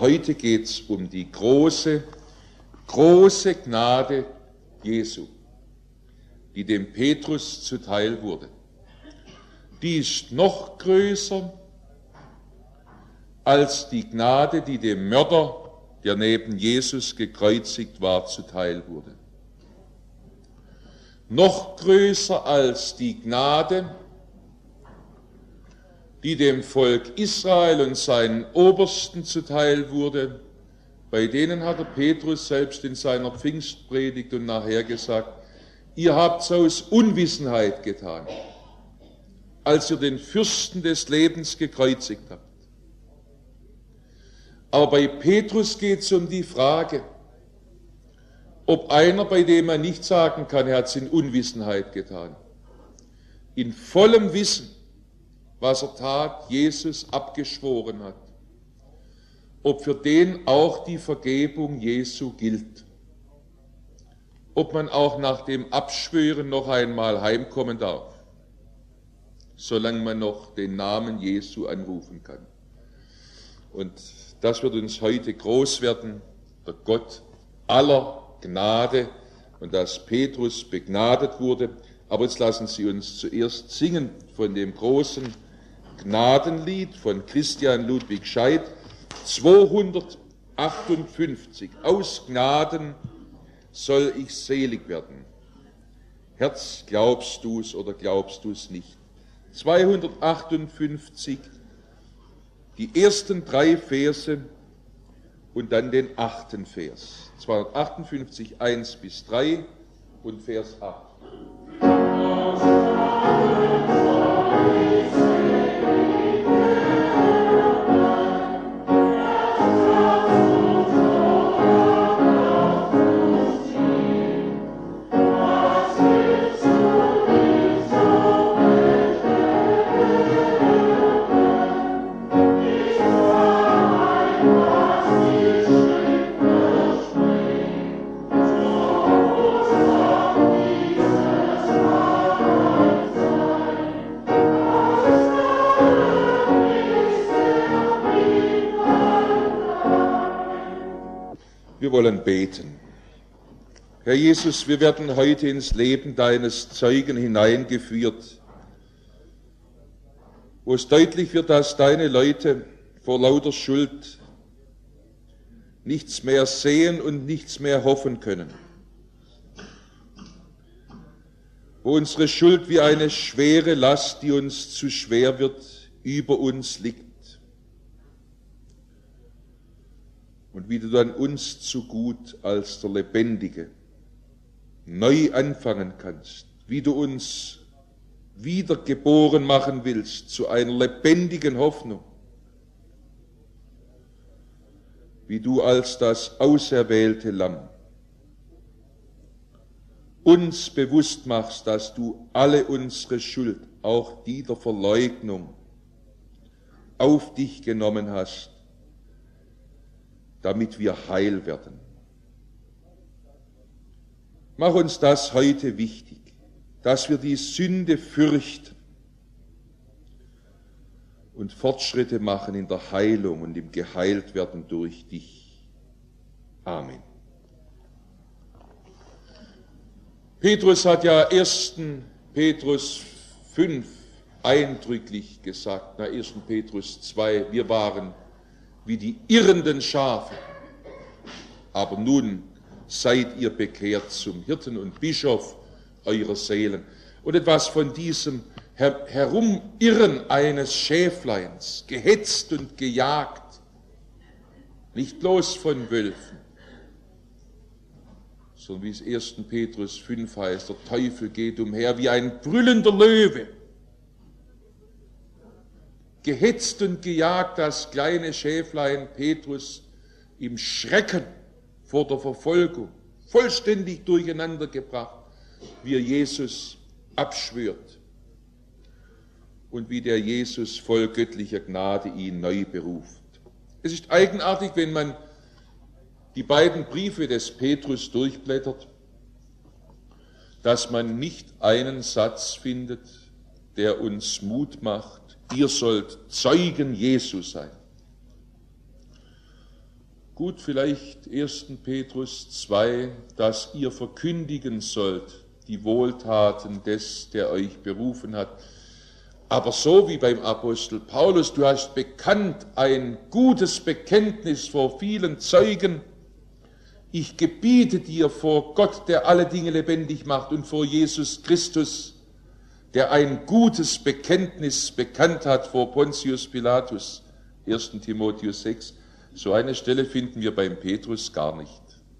heute geht es um die große Gnade Jesu, die dem Petrus zuteil wurde. Die ist noch größer als die Gnade, die dem Mörder, der neben Jesus gekreuzigt war, zuteil wurde. Noch größer als die Gnade, die dem Volk Israel und seinen Obersten zuteil wurde. Bei denen hat der Petrus selbst in seiner Pfingstpredigt und nachher gesagt, ihr habt es aus Unwissenheit getan, als ihr den Fürsten des Lebens gekreuzigt habt. Aber bei Petrus geht es um die Frage, ob einer, bei dem man nicht sagen kann, er hat es in Unwissenheit getan, in vollem Wissen, was er tat, Jesus abgeschworen hat, ob für den auch die Vergebung Jesu gilt, ob man auch nach dem Abschwören noch einmal heimkommen darf, solange man noch den Namen Jesu anrufen kann. Und das wird uns heute groß werden, der Gott aller Gnade, und dass Petrus begnadet wurde. Aber jetzt lassen Sie uns zuerst singen von dem großen Gnadenlied von Christian Ludwig Scheidt, 258. Aus Gnaden soll ich selig werden. Herz, glaubst du's oder glaubst du's nicht? 258, die ersten 3 Verse und dann den 8. Vers. 258, 1 bis 3 und Vers 8. Wir wollen beten. Herr Jesus, wir werden heute ins Leben deines Zeugen hineingeführt, wo es deutlich wird, dass deine Leute vor lauter Schuld nichts mehr sehen und nichts mehr hoffen können. Wo unsere Schuld wie eine schwere Last, die uns zu schwer wird, über uns liegt. Und wie du dann uns zu gut als der Lebendige neu anfangen kannst, wie du uns wiedergeboren machen willst zu einer lebendigen Hoffnung, wie du als das auserwählte Lamm uns bewusst machst, dass du alle unsere Schuld, auch die der Verleugnung, auf dich genommen hast, damit wir heil werden. Mach uns das heute wichtig, dass wir die Sünde fürchten und Fortschritte machen in der Heilung und im Geheiltwerden durch dich. Amen. Petrus hat ja 1. Petrus 5 eindrücklich gesagt, 1. Petrus 2, wir waren wie die irrenden Schafe, aber nun seid ihr bekehrt zum Hirten und Bischof eurer Seelen. Und etwas von diesem Herumirren eines Schäfleins, gehetzt und gejagt, nicht bloß von Wölfen, sondern wie es 1. Petrus 5 heißt, der Teufel geht umher wie ein brüllender Löwe. Gehetzt und gejagt das kleine Schäflein Petrus im Schrecken vor der Verfolgung, vollständig durcheinander gebracht, wie er Jesus abschwört und wie der Jesus voll göttlicher Gnade ihn neu beruft. Es ist eigenartig, wenn man die beiden Briefe des Petrus durchblättert, dass man nicht einen Satz findet, der uns Mut macht, ihr sollt Zeugen Jesu sein. Gut, vielleicht 1. Petrus 2, dass ihr verkündigen sollt die Wohltaten des, der euch berufen hat. Aber so wie beim Apostel Paulus, du hast bekannt ein gutes Bekenntnis vor vielen Zeugen. Ich gebiete dir vor Gott, der alle Dinge lebendig macht, und vor Jesus Christus, der ein gutes Bekenntnis bekannt hat vor Pontius Pilatus, 1. Timotheus 6. So eine Stelle finden wir beim Petrus gar nicht.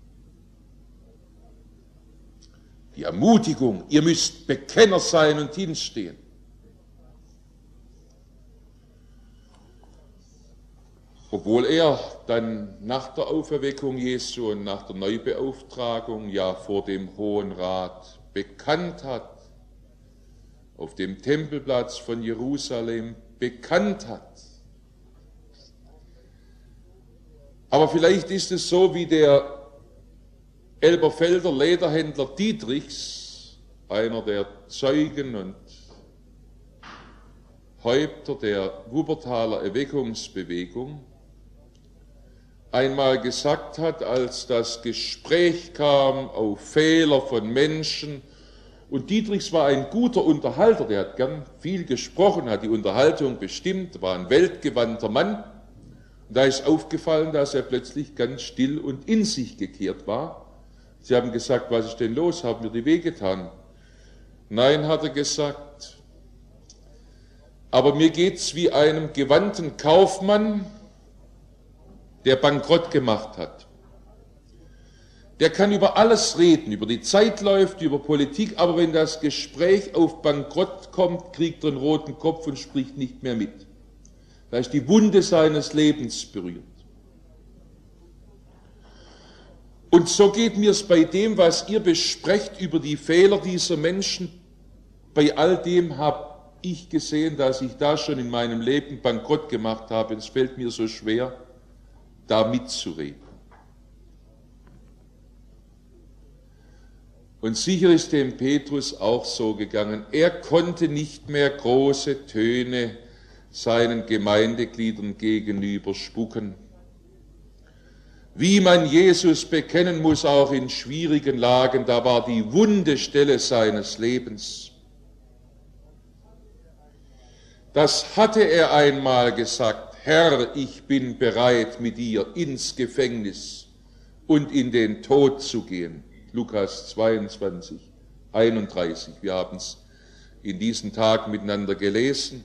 Die Ermutigung, ihr müsst Bekenner sein und hinstehen. Obwohl er dann nach der Auferweckung Jesu und nach der Neubeauftragung ja vor dem Hohen Rat bekannt hat, auf dem Tempelplatz von Jerusalem bekannt hat. Aber vielleicht ist es so wie der Elberfelder Lederhändler Dietrichs, einer der Zeugen und Häupter der Wuppertaler Erweckungsbewegung, einmal gesagt hat, als das Gespräch kam auf Fehler von Menschen. Und Dietrichs war ein guter Unterhalter, der hat gern viel gesprochen, hat die Unterhaltung bestimmt, war ein weltgewandter Mann. Und da ist aufgefallen, dass er plötzlich ganz still und in sich gekehrt war. Sie haben gesagt, was ist denn los? Haben wir dir wehgetan? Nein, hat er gesagt, aber mir geht's wie einem gewandten Kaufmann, der Bankrott gemacht hat. Der kann über alles reden, über die Zeitläufe, über Politik, aber wenn das Gespräch auf Bankrott kommt, kriegt er einen roten Kopf und spricht nicht mehr mit. Da ist die Wunde seines Lebens berührt. Und so geht mir es bei dem, was ihr besprecht über die Fehler dieser Menschen. Bei all dem habe ich gesehen, dass ich da schon in meinem Leben Bankrott gemacht habe. Es fällt mir so schwer, da mitzureden. Und sicher ist dem Petrus auch so gegangen. Er konnte nicht mehr große Töne seinen Gemeindegliedern gegenüber spucken. Wie man Jesus bekennen muss, auch in schwierigen Lagen, da war die wunde Stelle seines Lebens. Das hatte er einmal gesagt: Herr, ich bin bereit, mit dir ins Gefängnis und in den Tod zu gehen. Lukas 22, 31. Wir haben es in diesen Tagen miteinander gelesen.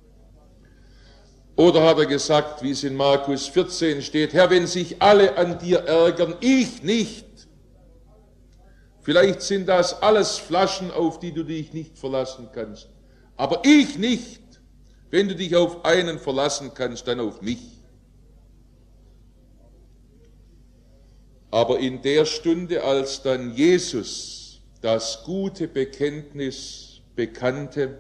Oder hat er gesagt, wie es in Markus 14 steht: Herr, wenn sich alle an dir ärgern, ich nicht. Vielleicht sind das alles Flaschen, auf die du dich nicht verlassen kannst. Aber ich nicht. Wenn du dich auf einen verlassen kannst, dann auf mich. Aber in der Stunde, als dann Jesus das gute Bekenntnis bekannte,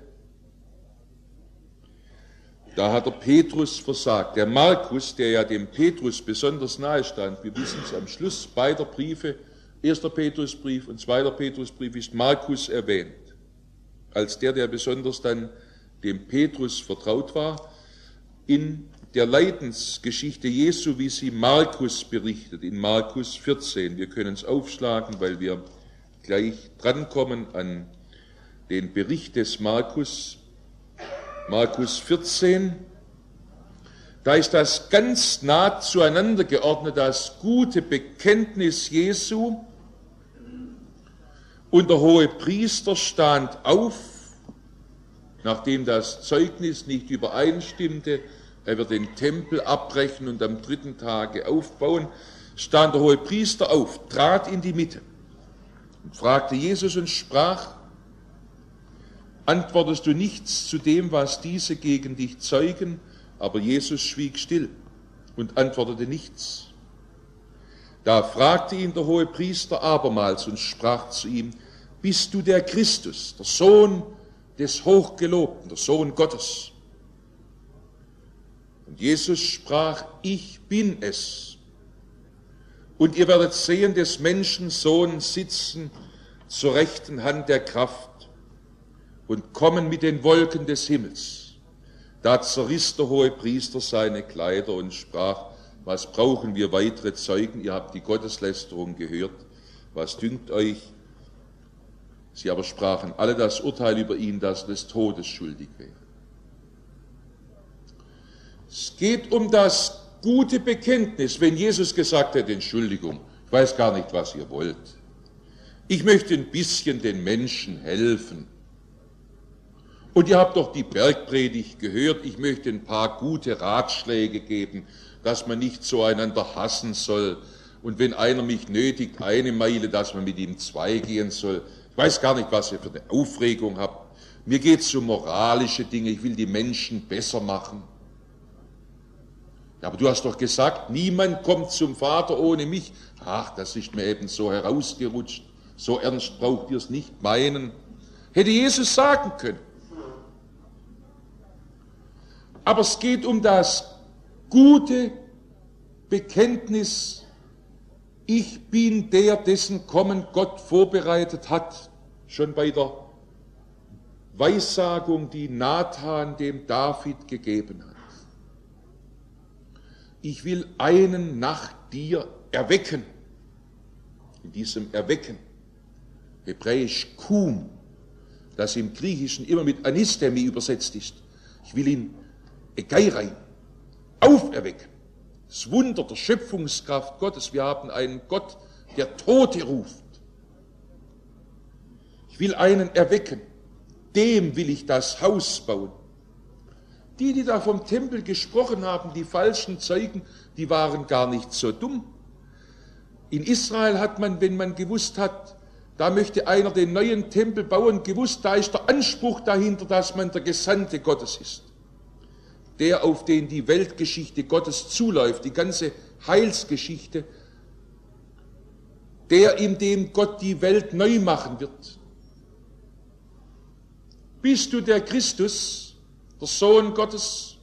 da hat der Petrus versagt. Der Markus, der ja dem Petrus besonders nahe stand, wir wissen es am Schluss beider Briefe, 1. Petrusbrief und 2. Petrusbrief, ist Markus erwähnt, als der besonders dann dem Petrus vertraut war. In der Leidensgeschichte Jesu, wie sie Markus berichtet, in Markus 14. Wir können es aufschlagen, weil wir gleich drankommen an den Bericht des Markus. Markus 14, da ist das ganz nah zueinander geordnet, das gute Bekenntnis Jesu. Und der Hohepriester stand auf, nachdem das Zeugnis nicht übereinstimmte, er wird den Tempel abbrechen und am 3. Tage aufbauen, stand der Hohepriester auf, trat in die Mitte und fragte Jesus und sprach: Antwortest du nichts zu dem, was diese gegen dich zeugen? Aber Jesus schwieg still und antwortete nichts. Da fragte ihn der Hohepriester abermals und sprach zu ihm: Bist du der Christus, der Sohn des Hochgelobten, der Sohn Gottes? Und Jesus sprach: Ich bin es. Und ihr werdet sehen des Menschen Sohn sitzen zur rechten Hand der Kraft und kommen mit den Wolken des Himmels. Da zerriss der Hohepriester seine Kleider und sprach: Was brauchen wir weitere Zeugen? Ihr habt die Gotteslästerung gehört. Was dünkt euch? Sie aber sprachen alle das Urteil über ihn, dass er des Todes schuldig wäre. Es geht um das gute Bekenntnis, wenn Jesus gesagt hat, Entschuldigung, ich weiß gar nicht, was ihr wollt. Ich möchte ein bisschen den Menschen helfen. Und ihr habt doch die Bergpredigt gehört, ich möchte ein paar gute Ratschläge geben, dass man nicht so einander hassen soll. Und wenn einer mich nötigt, 1 Meile, dass man mit ihm 2 gehen soll. Ich weiß gar nicht, was ihr für eine Aufregung habt. Mir geht es um moralische Dinge, ich will die Menschen besser machen. Ja, aber du hast doch gesagt, niemand kommt zum Vater ohne mich. Ach, das ist mir eben so herausgerutscht. So ernst braucht ihr es nicht meinen. Hätte Jesus sagen können. Aber es geht um das gute Bekenntnis, ich bin der, dessen Kommen Gott vorbereitet hat, schon bei der Weissagung, die Nathan dem David gegeben hat. Ich will einen nach dir erwecken. In diesem Erwecken, hebräisch Kum, das im Griechischen immer mit Anistemi übersetzt ist. Ich will ihn Egeirein, auferwecken. Das Wunder der Schöpfungskraft Gottes. Wir haben einen Gott, der Tote ruft. Ich will einen erwecken. Dem will ich das Haus bauen. Die da vom Tempel gesprochen haben, die falschen Zeugen, die waren gar nicht so dumm. In Israel hat man, wenn man gewusst hat, da möchte einer den neuen Tempel bauen, gewusst, da ist der Anspruch dahinter, dass man der Gesandte Gottes ist. Der, auf den die Weltgeschichte Gottes zuläuft, die ganze Heilsgeschichte, der, in dem Gott die Welt neu machen wird. Bist du der Christus, der Sohn Gottes?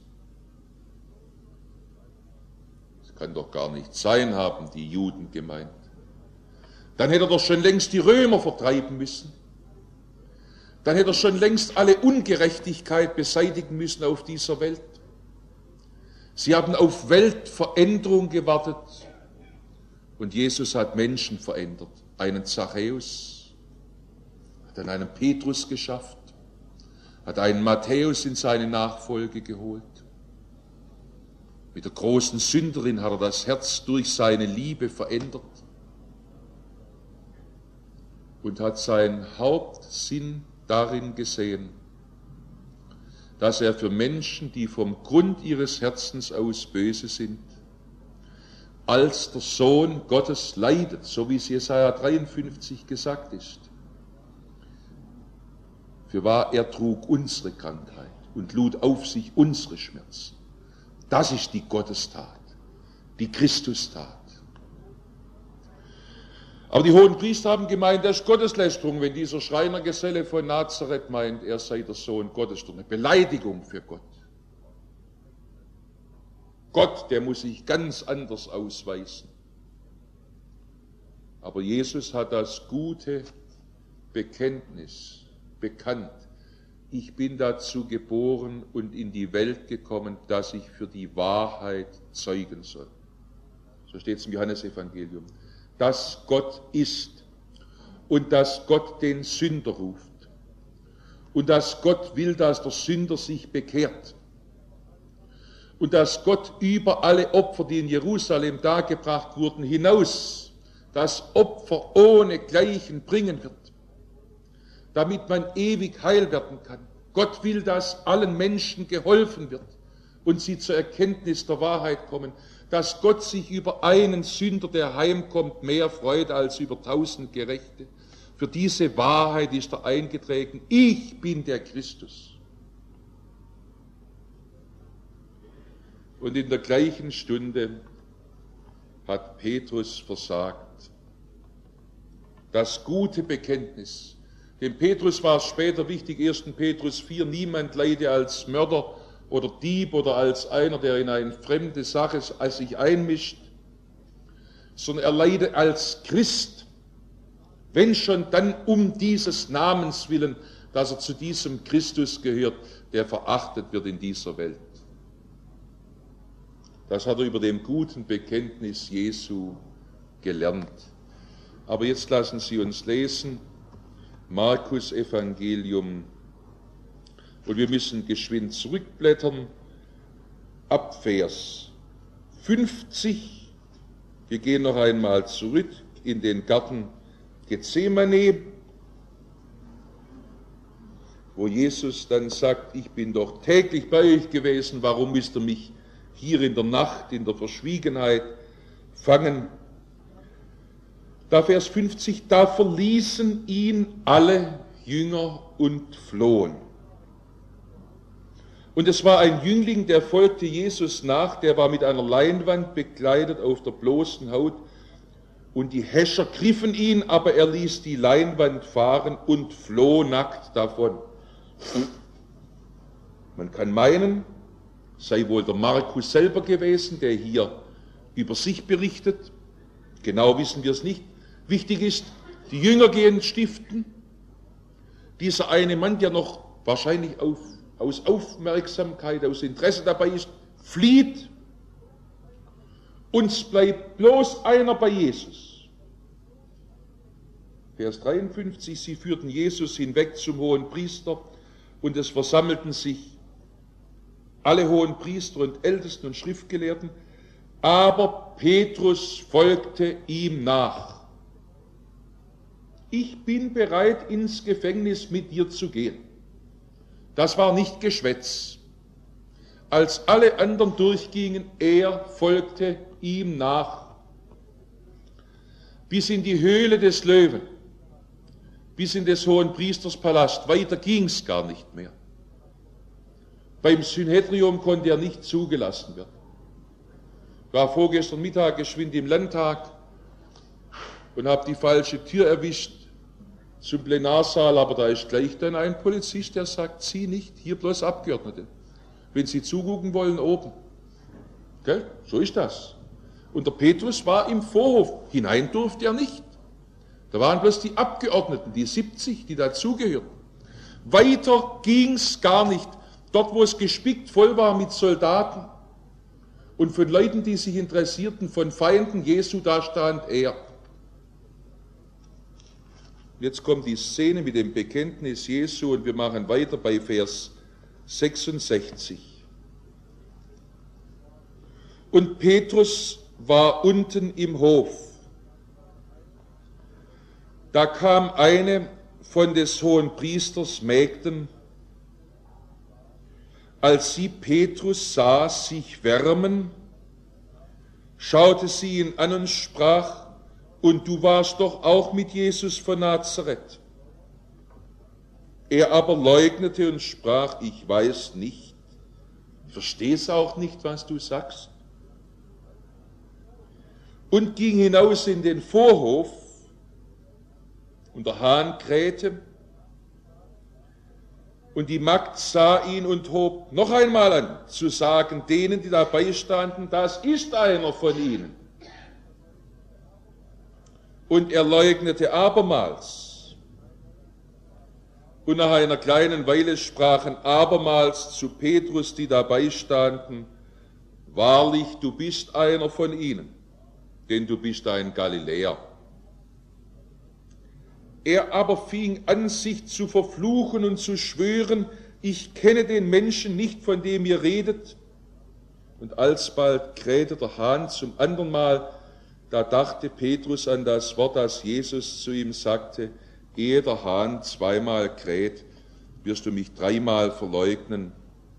Das kann doch gar nicht sein, haben die Juden gemeint. Dann hätte er doch schon längst die Römer vertreiben müssen. Dann hätte er schon längst alle Ungerechtigkeit beseitigen müssen auf dieser Welt. Sie haben auf Weltveränderung gewartet und Jesus hat Menschen verändert. Einen Zachäus, hat dann einen Petrus geschafft, hat einen Matthäus in seine Nachfolge geholt. Mit der großen Sünderin hat er das Herz durch seine Liebe verändert und hat seinen Hauptsinn darin gesehen, dass er für Menschen, die vom Grund ihres Herzens aus böse sind, als der Sohn Gottes leidet, so wie es Jesaja 53 gesagt ist. Fürwahr, er trug unsere Krankheit und lud auf sich unsere Schmerzen. Das ist die Gottestat, die Christustat. Aber die hohen Priester haben gemeint, das ist Gotteslästerung, wenn dieser Schreinergeselle von Nazareth meint, er sei der Sohn Gottes, eine Beleidigung für Gott. Gott, der muss sich ganz anders ausweisen. Aber Jesus hat das gute Bekenntnis bekannt. Ich bin dazu geboren und in die Welt gekommen, dass ich für die Wahrheit zeugen soll. So steht es im Johannesevangelium. Dass Gott ist und dass Gott den Sünder ruft und dass Gott will, dass der Sünder sich bekehrt und dass Gott über alle Opfer, die in Jerusalem dargebracht wurden, hinaus das Opfer ohne Gleichen bringen wird, damit man ewig heil werden kann. Gott will, dass allen Menschen geholfen wird und sie zur Erkenntnis der Wahrheit kommen, dass Gott sich über einen Sünder, der heimkommt, mehr freut als über 1000 Gerechte. Für diese Wahrheit ist er eingetreten. Ich bin der Christus. Und in der gleichen Stunde hat Petrus versagt. Das gute Bekenntnis. Dem Petrus war es später wichtig, 1. Petrus 4, niemand leide als Mörder oder Dieb oder als einer, der in eine fremde Sache sich einmischt, sondern er leide als Christ, wenn schon dann um dieses Namens willen, dass er zu diesem Christus gehört, der verachtet wird in dieser Welt. Das hat er über dem guten Bekenntnis Jesu gelernt. Aber jetzt lassen Sie uns lesen, Markus Evangelium, und wir müssen geschwind zurückblättern, ab Vers 50. Wir gehen noch einmal zurück in den Garten Gethsemane, wo Jesus dann sagt, ich bin doch täglich bei euch gewesen, warum müsst ihr mich hier in der Nacht, in der Verschwiegenheit fangen? Da Vers 50, da verließen ihn alle Jünger und flohen. Und es war ein Jüngling, der folgte Jesus nach, der war mit einer Leinwand bekleidet auf der bloßen Haut, und die Häscher griffen ihn, aber er ließ die Leinwand fahren und floh nackt davon. Man kann meinen, sei wohl der Markus selber gewesen, der hier über sich berichtet. Genau wissen wir es nicht. Wichtig ist, die Jünger gehen stiften. Dieser eine Mann, der noch wahrscheinlich aus Aufmerksamkeit, aus Interesse dabei ist, flieht. Uns bleibt bloß einer bei Jesus. Vers 53, sie führten Jesus hinweg zum Hohenpriester, und es versammelten sich alle Hohenpriester und Ältesten und Schriftgelehrten, aber Petrus folgte ihm nach. Ich bin bereit, ins Gefängnis mit dir zu gehen. Das war nicht Geschwätz. Als alle anderen durchgingen, er folgte ihm nach. Bis in die Höhle des Löwen, bis in des Hohenpriesters Palast. Weiter ging's gar nicht mehr. Beim Synhedrium konnte er nicht zugelassen werden. Ich war vorgestern Mittag geschwind im Landtag und habe die falsche Tür erwischt zum Plenarsaal, aber da ist gleich dann ein Polizist, der sagt, Sie nicht, hier bloß Abgeordnete. Wenn Sie zugucken wollen, oben. Gell? So ist das. Und der Petrus war im Vorhof, hinein durfte er nicht. Da waren bloß die Abgeordneten, die 70, die dazugehörten. Weiter ging's gar nicht. Dort, wo es gespickt voll war mit Soldaten und von Leuten, die sich interessierten, von Feinden Jesu, da stand er. Jetzt kommt die Szene mit dem Bekenntnis Jesu und wir machen weiter bei Vers 66. Und Petrus war unten im Hof. Da kam eine von des Hohenpriesters Mägden, als sie Petrus sah sich wärmen, schaute sie ihn an und sprach, und du warst doch auch mit Jesus von Nazareth. Er aber leugnete und sprach, ich weiß nicht, verstehst auch nicht, was du sagst. Und ging hinaus in den Vorhof, und der Hahn krähte, und die Magd sah ihn und hob noch einmal an, zu sagen denen, die dabei standen, das ist einer von ihnen. Und er leugnete abermals. Und nach einer kleinen Weile sprachen abermals zu Petrus, die dabei standen, wahrlich, du bist einer von ihnen, denn du bist ein Galiläer. Er aber fing an, sich zu verfluchen und zu schwören, ich kenne den Menschen nicht, von dem ihr redet. Und alsbald krähte der Hahn zum andern Mal. Da dachte Petrus an das Wort, das Jesus zu ihm sagte, ehe der Hahn zweimal kräht, wirst du mich dreimal verleugnen.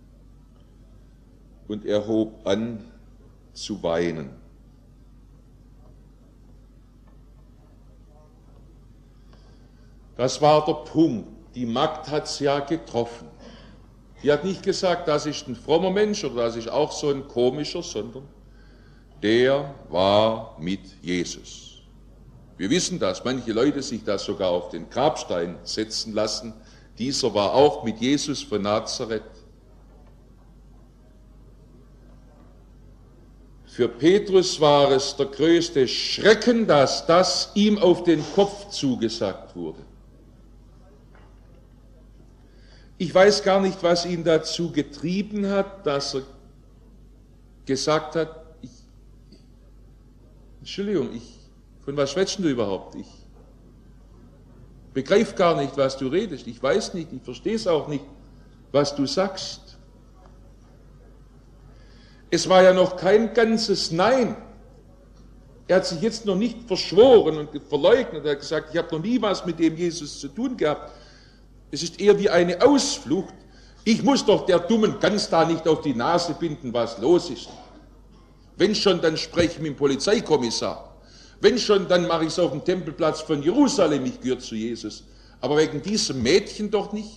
Und er hob an zu weinen. Das war der Punkt. Die Magd hat es ja getroffen. Die hat nicht gesagt, das ist ein frommer Mensch oder das ist auch so ein komischer, sondern der war mit Jesus. Wir wissen, dass manche Leute sich das sogar auf den Grabstein setzen lassen. Dieser war auch mit Jesus von Nazareth. Für Petrus war es der größte Schrecken, dass das ihm auf den Kopf zugesagt wurde. Ich weiß gar nicht, was ihn dazu getrieben hat, dass er gesagt hat, Entschuldigung, von was schwätzt du überhaupt? Ich begreife gar nicht, was du redest. Ich weiß nicht, ich verstehe es auch nicht, was du sagst. Es war ja noch kein ganzes Nein. Er hat sich jetzt noch nicht verschworen und verleugnet. Er hat gesagt, ich habe noch nie was mit dem Jesus zu tun gehabt. Es ist eher wie eine Ausflucht. Ich muss doch der dummen Gans da nicht auf die Nase binden, was los ist. Wenn schon, dann spreche ich mit dem Polizeikommissar. Wenn schon, dann mache ich es auf dem Tempelplatz von Jerusalem. Ich gehöre zu Jesus. Aber wegen diesem Mädchen doch nicht.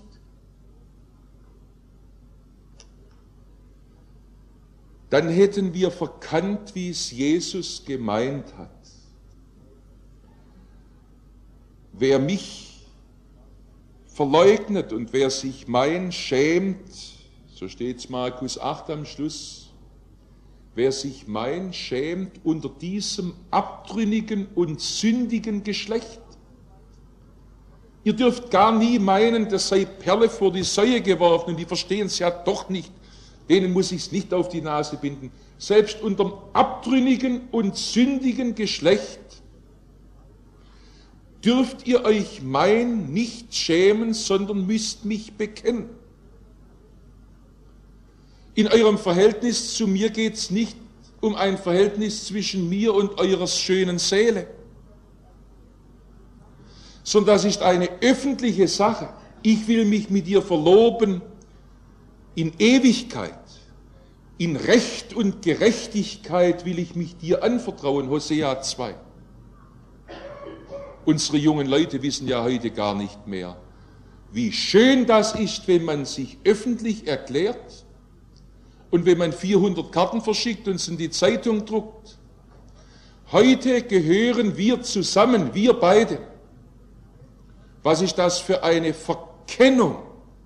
Dann hätten wir verkannt, wie es Jesus gemeint hat. Wer mich verleugnet und wer sich mein schämt, so steht es Markus 8 am Schluss, wer sich mein schämt unter diesem abtrünnigen und sündigen Geschlecht. Ihr dürft gar nie meinen, das sei Perle vor die Säue geworfen und die verstehen es ja doch nicht. Denen muss ich es nicht auf die Nase binden. Selbst unterm abtrünnigen und sündigen Geschlecht dürft ihr euch mein nicht schämen, sondern müsst mich bekennen. In eurem Verhältnis zu mir geht es nicht um ein Verhältnis zwischen mir und eurer schönen Seele, sondern das ist eine öffentliche Sache. Ich will mich mit dir verloben in Ewigkeit, in Recht und Gerechtigkeit will ich mich dir anvertrauen, Hosea 2. Unsere jungen Leute wissen ja heute gar nicht mehr, wie schön das ist, wenn man sich öffentlich erklärt und wenn man 400 Karten verschickt und es in die Zeitung druckt. Heute gehören wir zusammen, wir beide. Was ist das für eine Verkennung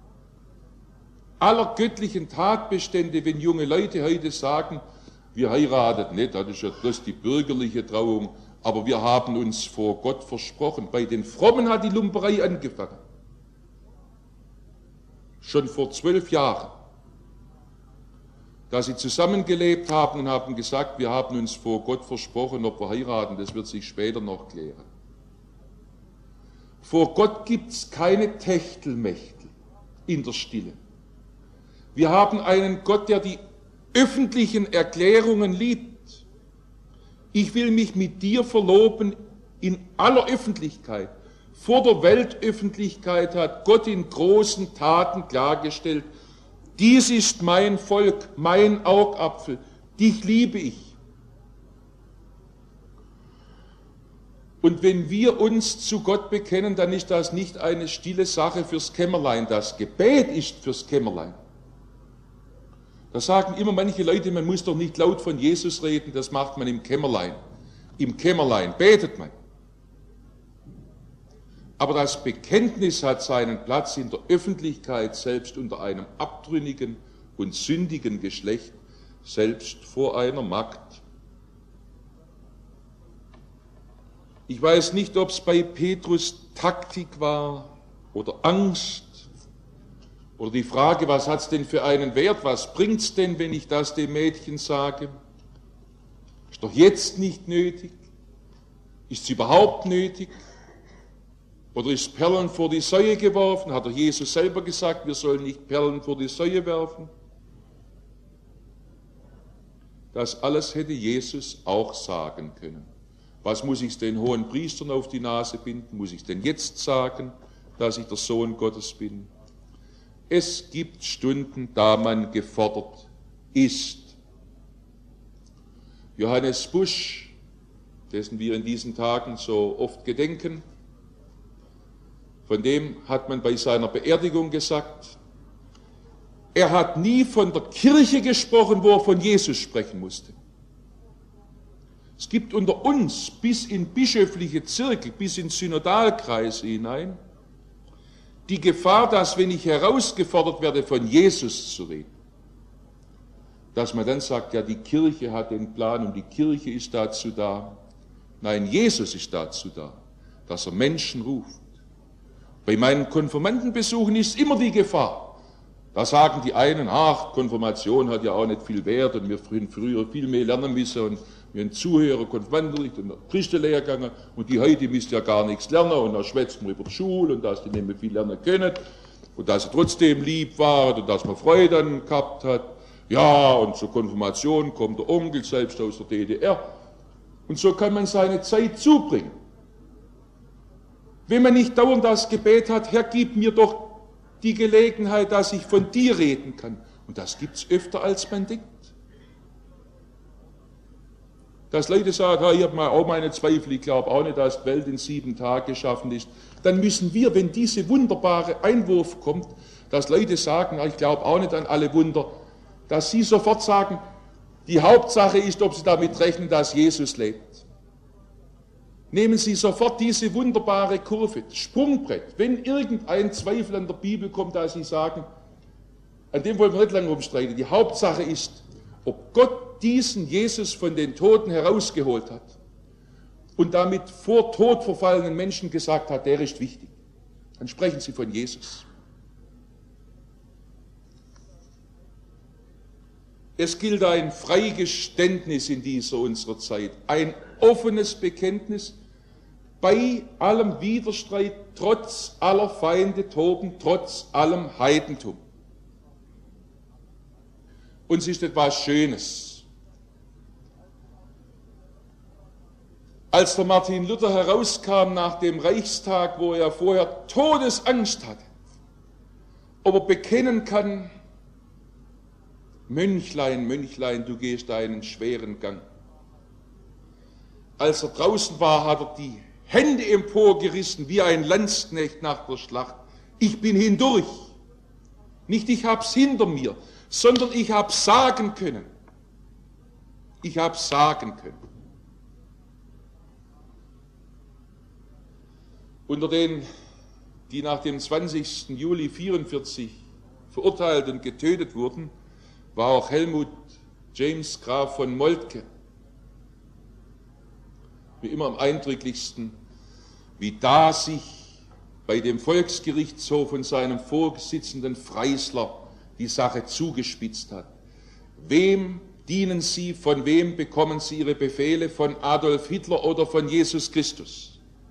aller göttlichen Tatbestände, wenn junge Leute heute sagen, wir heiraten nicht, das ist ja bloß die bürgerliche Trauung, aber wir haben uns vor Gott versprochen. Bei den Frommen hat die Lumperei angefangen. Schon vor 12 Jahren, da sie zusammengelebt haben und haben gesagt, wir haben uns vor Gott versprochen, ob wir heiraten, das wird sich später noch klären. Vor Gott gibt es keine Techtelmechtel in der Stille. Wir haben einen Gott, der die öffentlichen Erklärungen liebt. Ich will mich mit dir verloben in aller Öffentlichkeit. Vor der Weltöffentlichkeit hat Gott in großen Taten klargestellt, dies ist mein Volk, mein Augapfel, dich liebe ich. Und wenn wir uns zu Gott bekennen, dann ist das nicht eine stille Sache fürs Kämmerlein. Das Gebet ist fürs Kämmerlein. Da sagen immer manche Leute, man muss doch nicht laut von Jesus reden, das macht man im Kämmerlein. Im Kämmerlein betet man. Aber das Bekenntnis hat seinen Platz in der Öffentlichkeit, selbst unter einem abtrünnigen und sündigen Geschlecht, selbst vor einer Magd. Ich weiß nicht, ob es bei Petrus Taktik war oder Angst oder die Frage, was hat es denn für einen Wert, was bringt es denn, wenn ich das dem Mädchen sage? Ist doch jetzt nicht nötig? Ist es überhaupt nötig? Oder ist Perlen vor die Säue geworfen? Hat doch Jesus selber gesagt, wir sollen nicht Perlen vor die Säue werfen? Das alles hätte Jesus auch sagen können. Was muss ich den hohen Priestern auf die Nase binden? Muss ich denn jetzt sagen, dass ich der Sohn Gottes bin? Es gibt Stunden, da man gefordert ist. Johannes Busch, dessen wir in diesen Tagen so oft gedenken, von dem hat man bei seiner Beerdigung gesagt, er hat nie von der Kirche gesprochen, wo er von Jesus sprechen musste. Es gibt unter uns bis in bischöfliche Zirkel, bis in Synodalkreise hinein, die Gefahr, dass wenn ich herausgefordert werde, von Jesus zu reden, dass man dann sagt, ja, die Kirche hat den Plan und die Kirche ist dazu da. Nein, Jesus ist dazu da, dass er Menschen ruft. Bei meinen Konfirmandenbesuchen ist immer die Gefahr. Da sagen die einen, ach, Konfirmation hat ja auch nicht viel Wert und wir früher viel mehr lernen müssen und Wir haben Zuhörer, Konfirmandenunterricht und Christenlehre gegangen und die heute müsst ja gar nichts lernen und da schwätzt man über die Schule und dass die nicht mehr viel lernen können und dass sie trotzdem lieb waren und dass man Freude an gehabt hat. Ja, und zur Konfirmation kommt der Onkel, selbst aus der DDR. Und so kann man seine Zeit zubringen. Wenn man nicht dauernd das Gebet hat, Herr, gib mir doch die Gelegenheit, dass ich von dir reden kann. Und das gibt es öfter, als man denkt. Dass Leute sagen, ich habe mal auch meine Zweifel, ich glaube auch nicht, dass die Welt in 7 Tagen geschaffen ist. Dann müssen wir, wenn diese wunderbare Einwurf kommt, dass Leute sagen, ich glaube auch nicht an alle Wunder, dass sie sofort sagen, die Hauptsache ist, ob sie damit rechnen, dass Jesus lebt. Nehmen Sie sofort diese wunderbare Kurve, Sprungbrett. Wenn irgendein Zweifel an der Bibel kommt, dass Sie sagen, an dem wollen wir nicht lange rumstreiten, die Hauptsache ist, ob Gott diesen Jesus von den Toten herausgeholt hat und damit vor Tod verfallenen Menschen gesagt hat, der ist wichtig. Dann sprechen Sie von Jesus. Es gilt ein Freigeständnis in dieser unserer Zeit, ein offenes Bekenntnis bei allem Widerstreit, trotz aller Feinde toben, trotz allem Heidentum. Und es ist etwas Schönes. Als der Martin Luther herauskam nach dem Reichstag, wo er vorher Todesangst hatte, ob er bekennen kann, Mönchlein, Mönchlein, du gehst einen schweren Gang. Als er draußen war, hat er die Hände emporgerissen, wie ein Landsknecht nach der Schlacht. Ich bin hindurch. Nicht ich hab's hinter mir, sondern ich hab's sagen können. Ich hab's sagen können. Unter denen, die nach dem 20. Juli 1944 verurteilt und getötet wurden, war auch Helmut James Graf von Moltke. Wie immer am eindrücklichsten, wie da sich bei dem Volksgerichtshof und seinem Vorsitzenden Freisler die Sache zugespitzt hat. Wem dienen Sie, von wem bekommen Sie Ihre Befehle, von Adolf Hitler oder von Jesus Christus?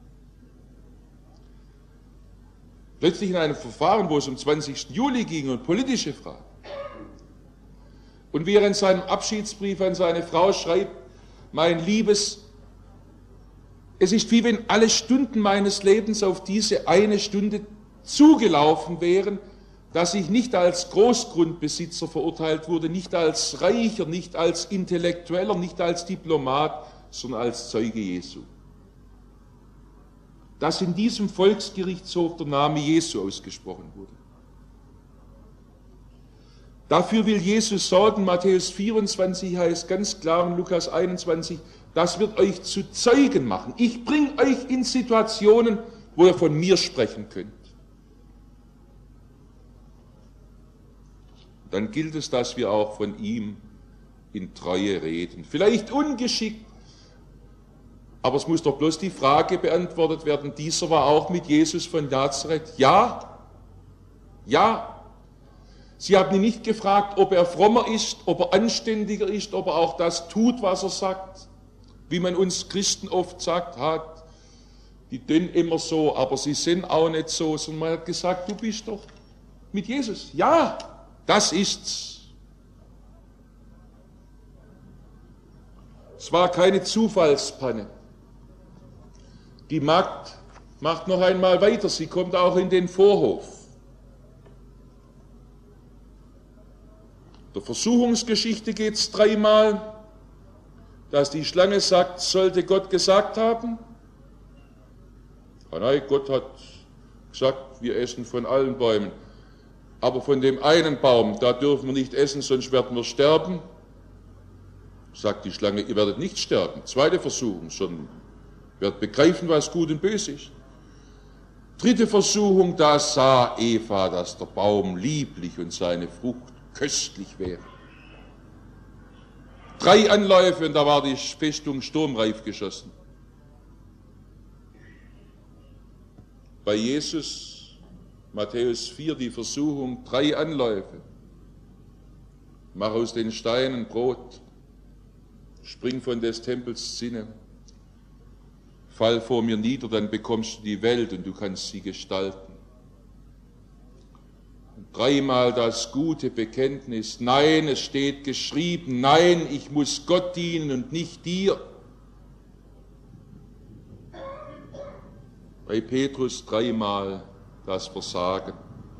Plötzlich in einem Verfahren, wo es um 20. Juli ging und politische Fragen. Und wie er in seinem Abschiedsbrief an seine Frau schreibt, mein Liebes, es ist wie wenn alle Stunden meines Lebens auf diese eine Stunde zugelaufen wären, dass ich nicht als Großgrundbesitzer verurteilt wurde, nicht als Reicher, nicht als Intellektueller, nicht als Diplomat, sondern als Zeuge Jesu. Dass in diesem Volksgerichtshof der Name Jesu ausgesprochen wurde. Dafür will Jesus sorgen, Matthäus 24 heißt ganz klar und Lukas 21, das wird euch zu Zeugen machen. Ich bringe euch in Situationen, wo ihr von mir sprechen könnt. Dann gilt es, dass wir auch von ihm in Treue reden. Vielleicht ungeschickt, aber es muss doch bloß die Frage beantwortet werden, dieser war auch mit Jesus von Nazareth? Ja. Ja. Sie haben ihn nicht gefragt, ob er frommer ist, ob er anständiger ist, ob er auch das tut, was er sagt. Wie man uns Christen oft sagt, die tun immer so, aber sie sind auch nicht so, sondern man hat gesagt, du bist doch mit Jesus. Ja, das ist's. Es war keine Zufallspanne. Die Magd macht noch einmal weiter, sie kommt auch in den Vorhof. Der Versuchungsgeschichte geht es 3-mal, dass die Schlange sagt, sollte Gott gesagt haben? Nein, Gott hat gesagt, wir essen von allen Bäumen. Aber von dem einen Baum, da dürfen wir nicht essen, sonst werden wir sterben. Sagt die Schlange, ihr werdet nicht sterben. 2. Versuchung, sondern werdet begreifen, was gut und böse ist. 3. Versuchung, da sah Eva, dass der Baum lieblich und seine Frucht köstlich wäre. 3 Anläufe und da war die Festung sturmreif geschossen. Bei Jesus, Matthäus 4, die Versuchung, 3 Anläufe. Mach aus den Steinen Brot. spring von des Tempels Zinne, fall vor mir nieder, dann bekommst du die Welt und du kannst sie gestalten. Und dreimal das gute Bekenntnis, nein, es steht geschrieben, nein, ich muss Gott dienen und nicht dir. Bei Petrus dreimal das Versagen.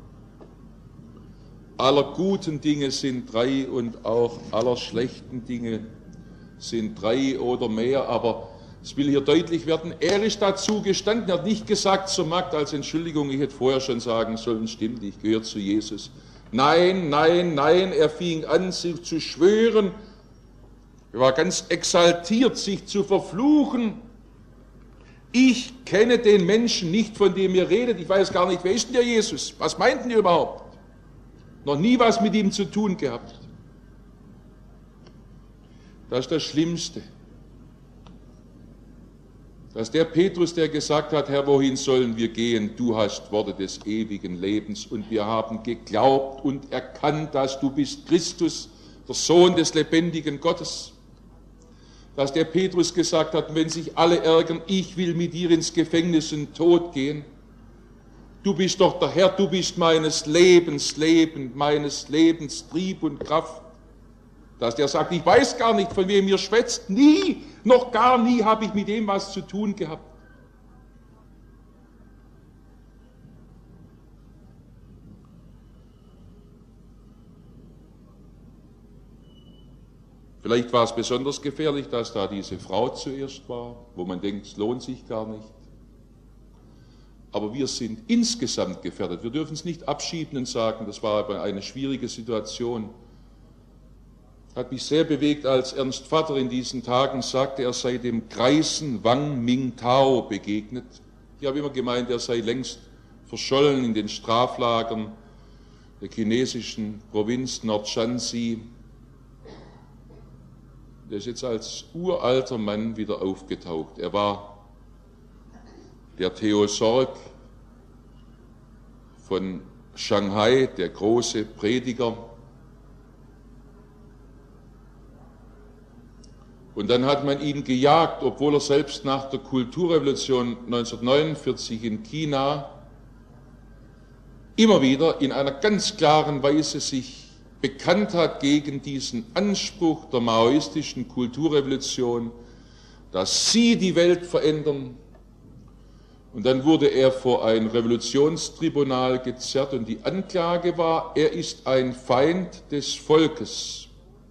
Aller guten Dinge sind drei und auch aller schlechten Dinge sind drei oder mehr, aber es will hier deutlich werden, er ist dazu gestanden, er hat nicht gesagt zur Magd als Entschuldigung, ich hätte vorher schon sagen sollen, stimmt, ich gehöre zu Jesus. Nein, nein, nein, er fing an, sich zu schwören, er war ganz exaltiert, sich zu verfluchen. Ich kenne den Menschen nicht, von dem ihr redet, ich weiß gar nicht, wer ist denn der Jesus, was meinten ihr überhaupt? Noch nie was mit ihm zu tun gehabt. Das ist das Schlimmste. Dass der Petrus, der gesagt hat, Herr, wohin sollen wir gehen? Du hast Worte des ewigen Lebens und wir haben geglaubt und erkannt, dass du bist Christus, der Sohn des lebendigen Gottes. Dass der Petrus gesagt hat, wenn sich alle ärgern, ich will mit dir ins Gefängnis in den Tod gehen. Du bist doch der Herr, du bist meines Lebens Leben, meines Lebens Trieb und Kraft. Dass der sagt, ich weiß gar nicht, von wem ihr schwätzt, nie, noch gar nie habe ich mit dem was zu tun gehabt. Vielleicht war es besonders gefährlich, dass da diese Frau zuerst war, wo man denkt, es lohnt sich gar nicht. Aber wir sind insgesamt gefährdet. Wir dürfen es nicht abschieben und sagen, das war aber eine schwierige Situation. Hat mich sehr bewegt, als Ernst Vater in diesen Tagen sagte, er sei dem greisen Wang Mingtao begegnet. Ich habe immer gemeint, er sei längst verschollen in den Straflagern der chinesischen Provinz Nordshanxi. Der ist jetzt als uralter Mann wieder aufgetaucht. Er war der Theosorg von Shanghai, der große Prediger. Und dann hat man ihn gejagt, obwohl er selbst nach der Kulturrevolution 1949 in China immer wieder in einer ganz klaren Weise sich bekannt hat gegen diesen Anspruch der maoistischen Kulturrevolution, dass sie die Welt verändern. Und dann wurde er vor ein Revolutionstribunal gezerrt und die Anklage war, er ist ein Feind des Volkes.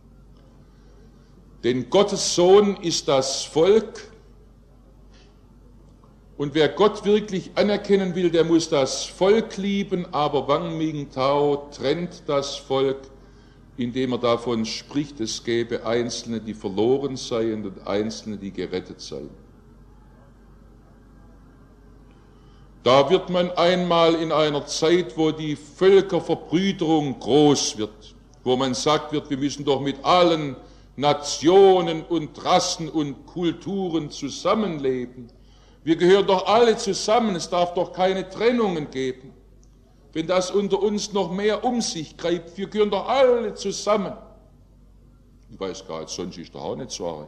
Denn Gottes Sohn ist das Volk und wer Gott wirklich anerkennen will, der muss das Volk lieben, aber Wang Mingtao trennt das Volk, indem er davon spricht, es gäbe Einzelne, die verloren seien und Einzelne, die gerettet seien. Da wird man einmal in einer Zeit, wo die Völkerverbrüderung groß wird, wo man sagt wird, wir müssen doch mit allen Nationen und Rassen und Kulturen zusammenleben. Wir gehören doch alle zusammen, es darf doch keine Trennungen geben. Wenn das unter uns noch mehr um sich greift, wir gehören doch alle zusammen. Ich weiß gar nicht, sonst ist doch auch nicht so arg.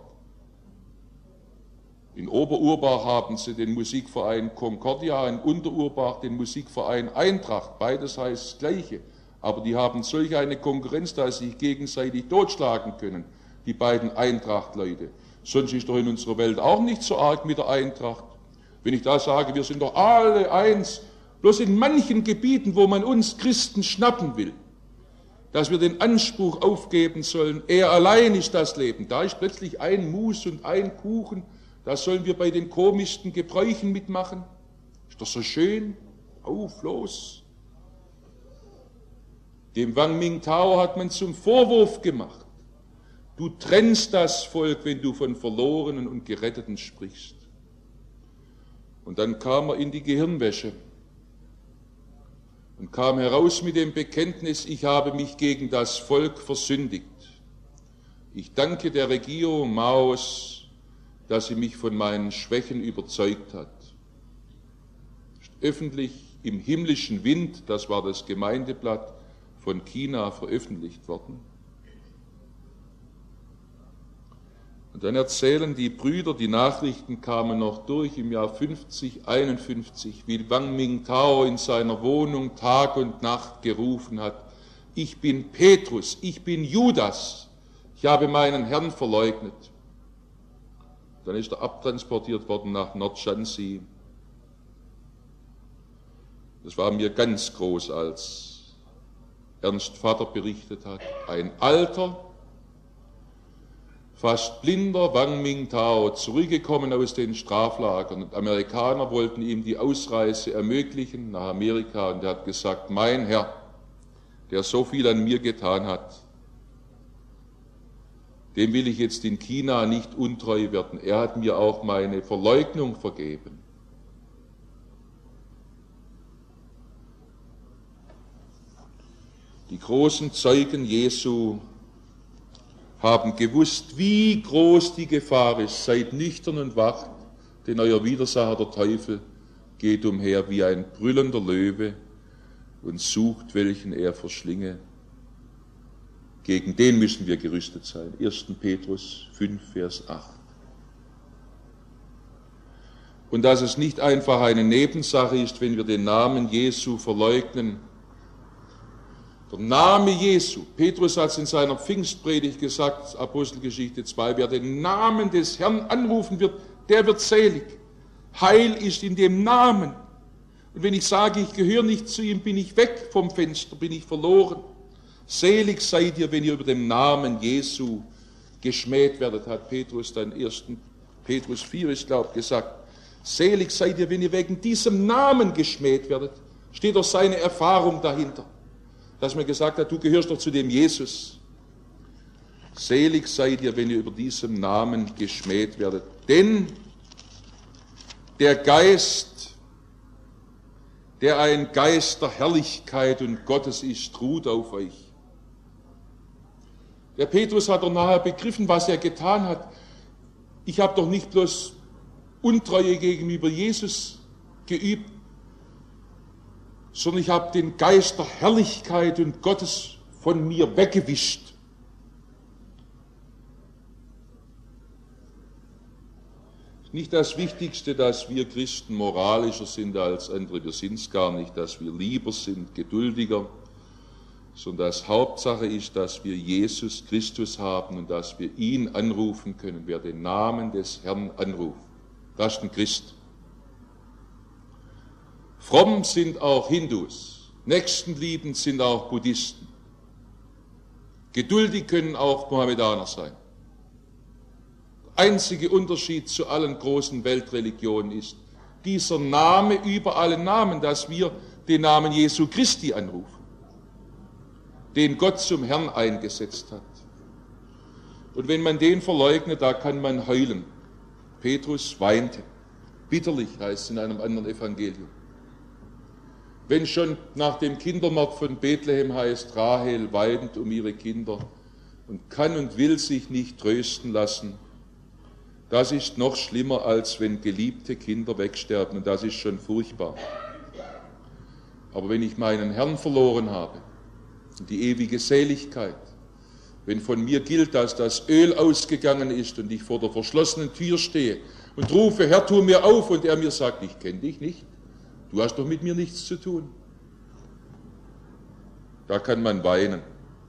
In Oberurbach haben sie den Musikverein Concordia, in Unterurbach den Musikverein Eintracht, beides heißt das Gleiche. Aber die haben solch eine Konkurrenz, dass sie sich gegenseitig totschlagen können, die beiden Eintracht-Leute. Sonst ist doch in unserer Welt auch nicht so arg mit der Eintracht. Wenn ich da sage, wir sind doch alle eins, bloß in manchen Gebieten, wo man uns Christen schnappen will, dass wir den Anspruch aufgeben sollen, er allein ist das Leben. Da ist plötzlich ein Mus und ein Kuchen, da sollen wir bei den komischsten Gebräuchen mitmachen. Ist doch so schön. Auf, los. Dem Wang Mingtao hat man zum Vorwurf gemacht. Du trennst das Volk, wenn du von Verlorenen und Geretteten sprichst. Und dann kam er in die Gehirnwäsche und kam heraus mit dem Bekenntnis, ich habe mich gegen das Volk versündigt. Ich danke der Regierung Maos, dass sie mich von meinen Schwächen überzeugt hat. Öffentlich im himmlischen Wind, das war das Gemeindeblatt von China, veröffentlicht worden. Und dann erzählen die Brüder, die Nachrichten kamen noch durch im Jahr 50, 51, wie Wang Mingtao in seiner Wohnung Tag und Nacht gerufen hat: Ich bin Petrus, ich bin Judas, ich habe meinen Herrn verleugnet. Dann ist er abtransportiert worden nach Nordschansi. Das war mir ganz groß, als Ernst Vater berichtet hat. Ein alter, fast blinder Wang Mingtao, zurückgekommen aus den Straflagern. Und Amerikaner wollten ihm die Ausreise ermöglichen nach Amerika. Und er hat gesagt: Mein Herr, der so viel an mir getan hat, dem will ich jetzt in China nicht untreu werden. Er hat mir auch meine Verleugnung vergeben. Die großen Zeugen Jesu haben gewusst, wie groß die Gefahr ist. Seid nüchtern und wach, denn euer Widersacher, der Teufel, geht umher wie ein brüllender Löwe und sucht, welchen er verschlinge. Gegen den müssen wir gerüstet sein. 1. Petrus 5, Vers 8. Und dass es nicht einfach eine Nebensache ist, wenn wir den Namen Jesu verleugnen. Der Name Jesu, Petrus hat es in seiner Pfingstpredigt gesagt, Apostelgeschichte 2, wer den Namen des Herrn anrufen wird, der wird selig. Heil ist in dem Namen. Und wenn ich sage, ich gehöre nicht zu ihm, bin ich weg vom Fenster, bin ich verloren. Selig seid ihr, wenn ihr über den Namen Jesu geschmäht werdet, hat Petrus dann 1. Petrus 4, ich glaube, gesagt. Selig seid ihr, wenn ihr wegen diesem Namen geschmäht werdet. Steht doch seine Erfahrung dahinter, dass man gesagt hat, du gehörst doch zu dem Jesus. Selig seid ihr, wenn ihr über diesem Namen geschmäht werdet. Denn der Geist, der ein Geist der Herrlichkeit und Gottes ist, ruht auf euch. Der Petrus hat doch nachher begriffen, was er getan hat. Ich habe doch nicht bloß Untreue gegenüber Jesus geübt, sondern ich habe den Geist der Herrlichkeit und Gottes von mir weggewischt. Nicht das Wichtigste, dass wir Christen moralischer sind als andere, wir sind es gar nicht, dass wir lieber sind, geduldiger, sondern das Hauptsache ist, dass wir Jesus Christus haben und dass wir ihn anrufen können. Wer den Namen des Herrn anruft, das ist ein Christ. Fromm sind auch Hindus, nächstenliebend sind auch Buddhisten. Geduldig können auch Mohammedaner sein. Der einzige Unterschied zu allen großen Weltreligionen ist dieser Name über allen Namen, dass wir den Namen Jesu Christi anrufen, den Gott zum Herrn eingesetzt hat. Und wenn man den verleugnet, da kann man heulen. Petrus weinte, bitterlich heißt es in einem anderen Evangelium. Wenn schon nach dem Kindermord von Bethlehem heißt, Rahel weint um ihre Kinder und kann und will sich nicht trösten lassen, das ist noch schlimmer, als wenn geliebte Kinder wegsterben, und das ist schon furchtbar. Aber wenn ich meinen Herrn verloren habe, die ewige Seligkeit, wenn von mir gilt, dass das Öl ausgegangen ist und ich vor der verschlossenen Tür stehe und rufe, Herr, tu mir auf, und er mir sagt, ich kenne dich nicht, du hast doch mit mir nichts zu tun. Da kann man weinen.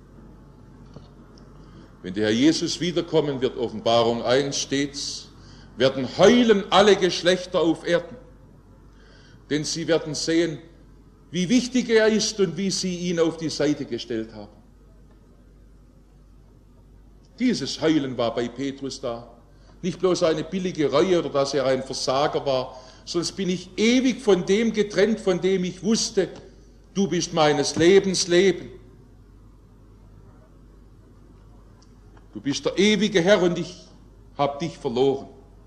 Wenn der Herr Jesus wiederkommen wird, Offenbarung 1 steht's, werden heulen alle Geschlechter auf Erden, denn sie werden sehen, wie wichtig er ist und wie sie ihn auf die Seite gestellt haben. Dieses Heulen war bei Petrus da. Nicht bloß eine billige Reue oder dass er ein Versager war, sonst bin ich ewig von dem getrennt, von dem ich wusste, du bist meines Lebens Leben. Du bist der ewige Herr und ich habe dich verloren.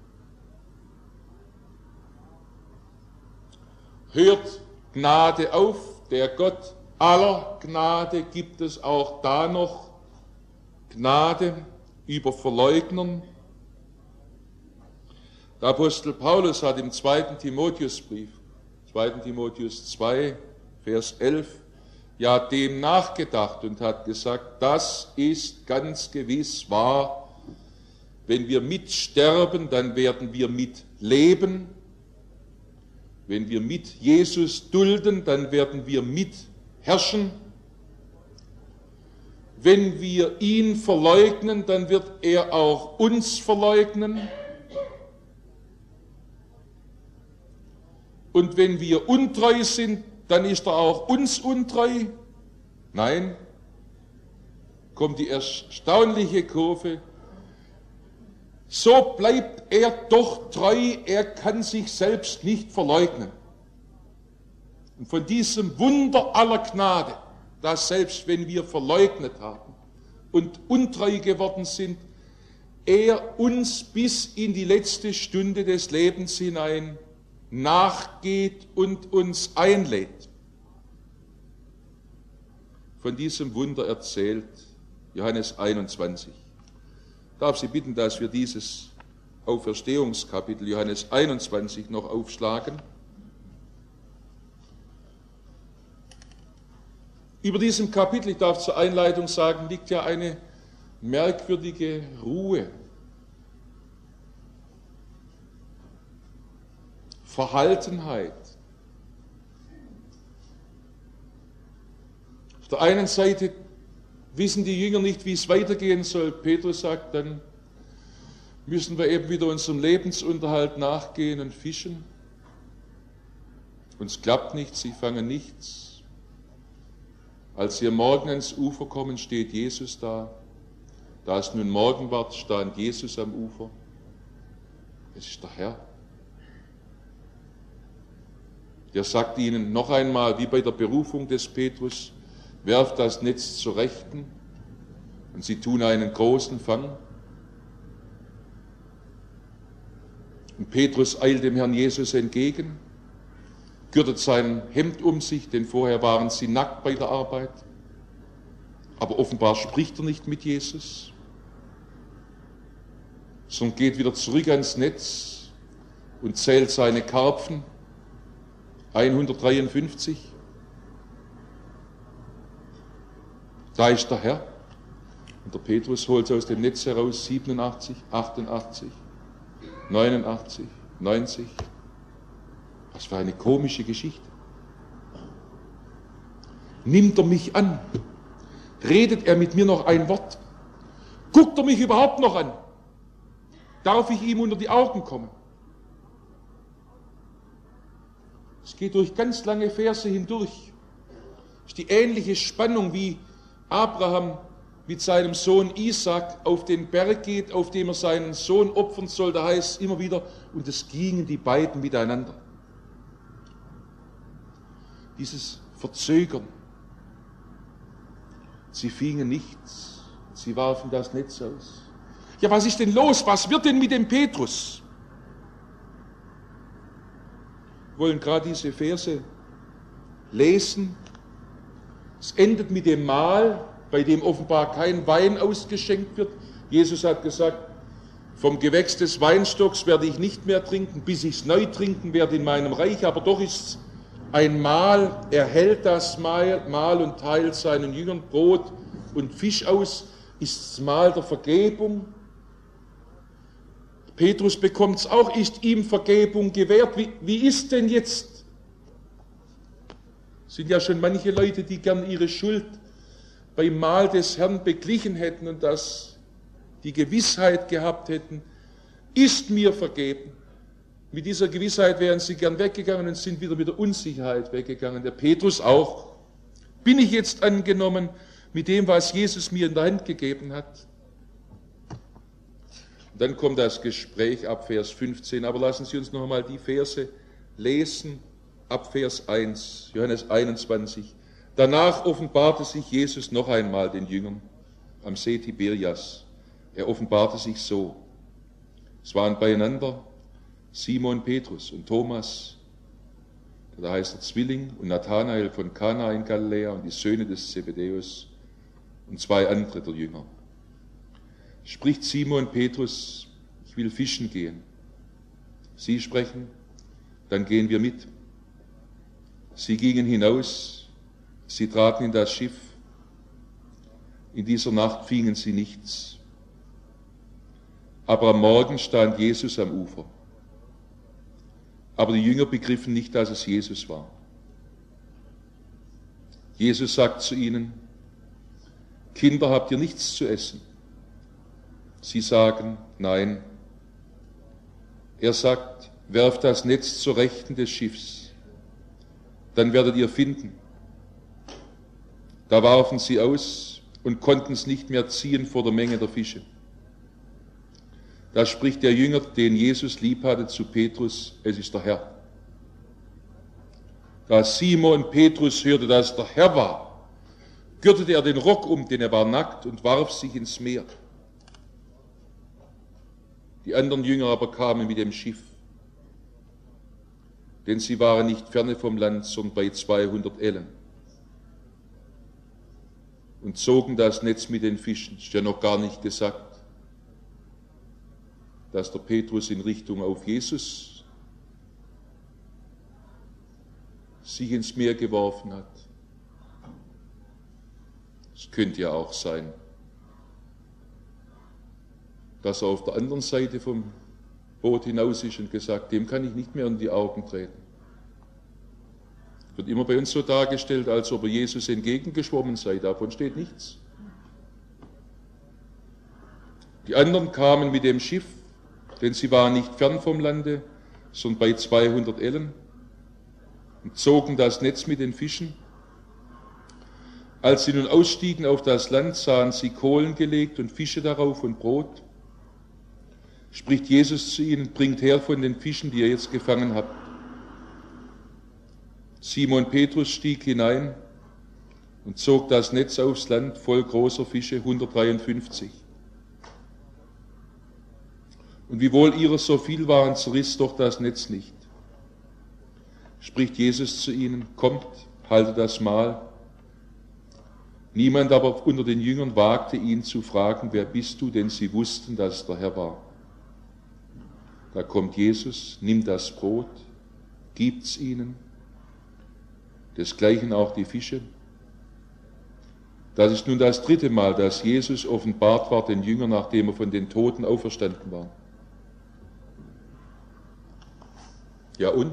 Hört Gnade auf, der Gott aller Gnade gibt es auch da noch Gnade über Verleugnern. Der Apostel Paulus hat im 2. Timotheusbrief, 2. Timotheus 2, Vers 11, ja dem nachgedacht und hat gesagt, das ist ganz gewiss wahr, Wenn wir mitsterben, dann werden wir mitleben. Wenn wir mit Jesus dulden, dann werden wir mitherrschen. Wenn wir ihn verleugnen, dann wird er auch uns verleugnen. Und wenn wir untreu sind, dann ist er auch uns untreu. Nein, kommt die erstaunliche Kurve. So bleibt er doch treu, er kann sich selbst nicht verleugnen. Und von diesem Wunder aller Gnade, dass selbst wenn wir verleugnet haben und untreu geworden sind, er uns bis in die letzte Stunde des Lebens hinein nachgeht und uns einlädt. Von diesem Wunder erzählt Johannes 21. Ich darf Sie bitten, dass wir dieses Auferstehungskapitel Johannes 21 noch aufschlagen. Über diesem Kapitel, ich darf zur Einleitung sagen, liegt ja eine merkwürdige Ruhe, Verhaltenheit. Auf der einen Seite wissen die Jünger nicht, wie es weitergehen soll. Petrus sagt, dann müssen wir eben wieder unserem Lebensunterhalt nachgehen und fischen. Uns klappt nichts, sie fangen nichts. Als sie am Morgen ans Ufer kommen, steht Jesus da. Da es nun Morgen ward, stand Jesus am Ufer. Es ist der Herr. Der sagt ihnen noch einmal, wie bei der Berufung des Petrus, werft das Netz zur Rechten, und sie tun einen großen Fang. Und Petrus eilt dem Herrn Jesus entgegen, gürtet sein Hemd um sich, denn vorher waren sie nackt bei der Arbeit. Aber offenbar spricht er nicht mit Jesus, sondern geht wieder zurück ans Netz und zählt seine Karpfen, 153. Da ist der Herr. Und der Petrus holt aus dem Netz heraus 87, 88, 89, 90. Was für eine komische Geschichte. Nimmt er mich an? Redet er mit mir noch ein Wort? Guckt er mich überhaupt noch an? Darf ich ihm unter die Augen kommen? Es geht durch ganz lange Verse hindurch. Es ist die ähnliche Spannung, wie Abraham mit seinem Sohn Isaac auf den Berg geht, auf dem er seinen Sohn opfern soll. Da heißt es immer wieder, und es gingen die beiden miteinander. Dieses Verzögern. Sie fingen nichts, sie warfen das Netz aus. Ja, was ist denn los? Was wird denn mit dem Petrus? Wir wollen gerade diese Verse lesen. Es endet mit dem Mahl, bei dem offenbar kein Wein ausgeschenkt wird. Jesus hat gesagt, vom Gewächs des Weinstocks werde ich nicht mehr trinken, bis ich es neu trinken werde in meinem Reich. Aber doch ist es ein Mahl, er hält das Mahl und teilt seinen Jüngern Brot und Fisch aus, ist das Mahl der Vergebung. Petrus bekommt es auch, ist ihm Vergebung gewährt. Wie ist denn jetzt? Es sind ja schon manche Leute, die gern ihre Schuld beim Mahl des Herrn beglichen hätten und das die Gewissheit gehabt hätten, ist mir vergeben. Mit dieser Gewissheit wären sie gern weggegangen und sind wieder mit der Unsicherheit weggegangen. Der Petrus auch. Bin ich jetzt angenommen mit dem, was Jesus mir in der Hand gegeben hat? Und dann kommt das Gespräch ab Vers 15. Aber lassen Sie uns noch einmal die Verse lesen, ab Vers 1, Johannes 21. Danach offenbarte sich Jesus noch einmal den Jüngern am See Tiberias. Er offenbarte sich so. Es waren beieinander Simon Petrus und Thomas, da heißt der Zwilling, und Nathanael von Kana in Galiläa und die Söhne des Zebedäus und zwei andere der Jünger. Spricht Simon Petrus, ich will fischen gehen. Sie sprechen, dann gehen wir mit. Sie gingen hinaus, sie traten in das Schiff. In dieser Nacht fingen sie nichts. Aber am Morgen stand Jesus am Ufer. Aber die Jünger begriffen nicht, dass es Jesus war. Jesus sagt zu ihnen: Kinder, habt ihr nichts zu essen? Sie sagen: Nein. Er sagt: Werft das Netz zur Rechten des Schiffs, dann werdet ihr finden. Da warfen sie aus und konnten es nicht mehr ziehen vor der Menge der Fische. Da spricht der Jünger, den Jesus lieb hatte, zu Petrus: Es ist der Herr. Da Simon Petrus hörte, dass es der Herr war, gürtete er den Rock um, denn er war nackt, und warf sich ins Meer. Die anderen Jünger aber kamen mit dem Schiff, denn sie waren nicht ferne vom Land, sondern bei 200 Ellen, und zogen das Netz mit den Fischen. Ist ja noch gar nicht gesagt, dass der Petrus in Richtung auf Jesus sich ins Meer geworfen hat. Es könnte ja auch sein, dass er auf der anderen Seite vom Boot hinaus ist und gesagt: Dem kann ich nicht mehr in die Augen treten. Wird immer bei uns so dargestellt, als ob er Jesus entgegengeschwommen sei. Davon steht nichts. Die anderen kamen mit dem Schiff, denn sie waren nicht fern vom Lande, sondern bei 200 Ellen, und zogen das Netz mit den Fischen. Als sie nun ausstiegen auf das Land, sahen sie Kohlen gelegt und Fische darauf und Brot. Spricht Jesus zu ihnen: Bringt her von den Fischen, die ihr jetzt gefangen habt. Simon Petrus stieg hinein und zog das Netz aufs Land voll großer Fische, 153. Und wiewohl ihrer so viel waren, zerriss doch das Netz nicht. Spricht Jesus zu ihnen: Kommt, haltet das Mahl. Niemand aber unter den Jüngern wagte ihn zu fragen: Wer bist du? Denn sie wussten, dass es der Herr war. Da kommt Jesus, nimmt das Brot, gibt's ihnen, desgleichen auch die Fische. Das ist nun das 3. Mal, dass Jesus offenbart war den Jüngern, nachdem er von den Toten auferstanden war. Ja und?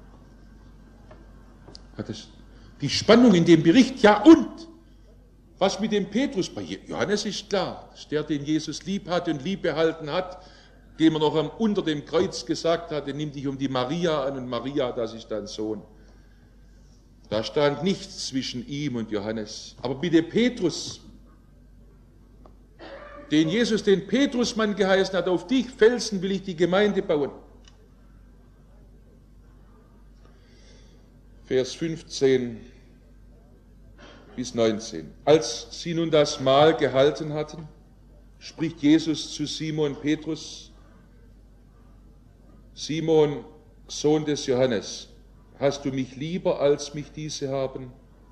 Die Spannung in dem Bericht, ja und? Was mit dem Petrus? Bei Johannes ist klar, dass der, den Jesus lieb hat und lieb behalten hat, dem er noch unter dem Kreuz gesagt hatte: Nimm dich um die Maria an, und Maria, das ist dein Sohn. Da stand nichts zwischen ihm und Johannes. Aber bitte Petrus, den Jesus den Petrusmann geheißen hat: Auf dich, Felsen, will ich die Gemeinde bauen. Vers 15 bis 19. Als sie nun das Mahl gehalten hatten, spricht Jesus zu Simon Petrus: Simon, Sohn des Johannes, hast du mich lieber, als mich diese haben?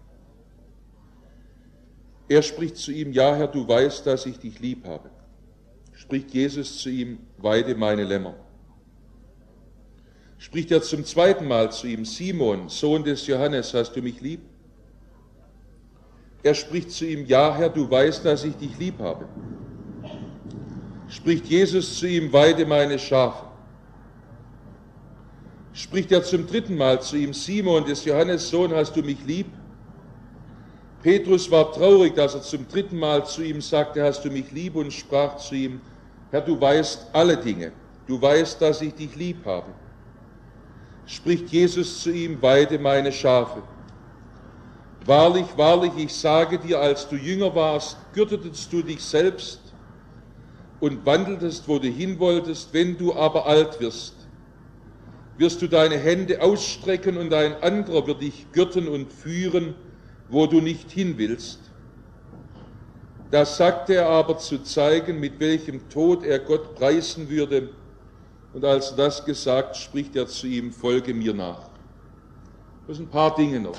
Er spricht zu ihm: Ja, Herr, du weißt, dass ich dich lieb habe. Spricht Jesus zu ihm: Weide meine Lämmer. Spricht er zum 2. Mal zu ihm: Simon, Sohn des Johannes, hast du mich lieb? Er spricht zu ihm: Ja, Herr, du weißt, dass ich dich lieb habe. Spricht Jesus zu ihm: Weide meine Schafe. Spricht er zum 3. Mal zu ihm: Simon, des Johannes Sohn, hast du mich lieb? Petrus war traurig, dass er zum 3. Mal zu ihm sagte: Hast du mich lieb? Und sprach zu ihm: Herr, du weißt alle Dinge. Du weißt, dass ich dich lieb habe. Spricht Jesus zu ihm: Weide meine Schafe. Wahrlich, wahrlich, ich sage dir, als du jünger warst, gürtetest du dich selbst und wandeltest, wo du hin wolltest. Wenn du aber alt wirst, wirst du deine Hände ausstrecken, und ein anderer wird dich gürten und führen, wo du nicht hin willst. Das sagte er aber, zu zeigen, mit welchem Tod er Gott preisen würde. Und als er das gesagt, spricht er zu ihm: Folge mir nach. Das sind ein paar Dinge noch.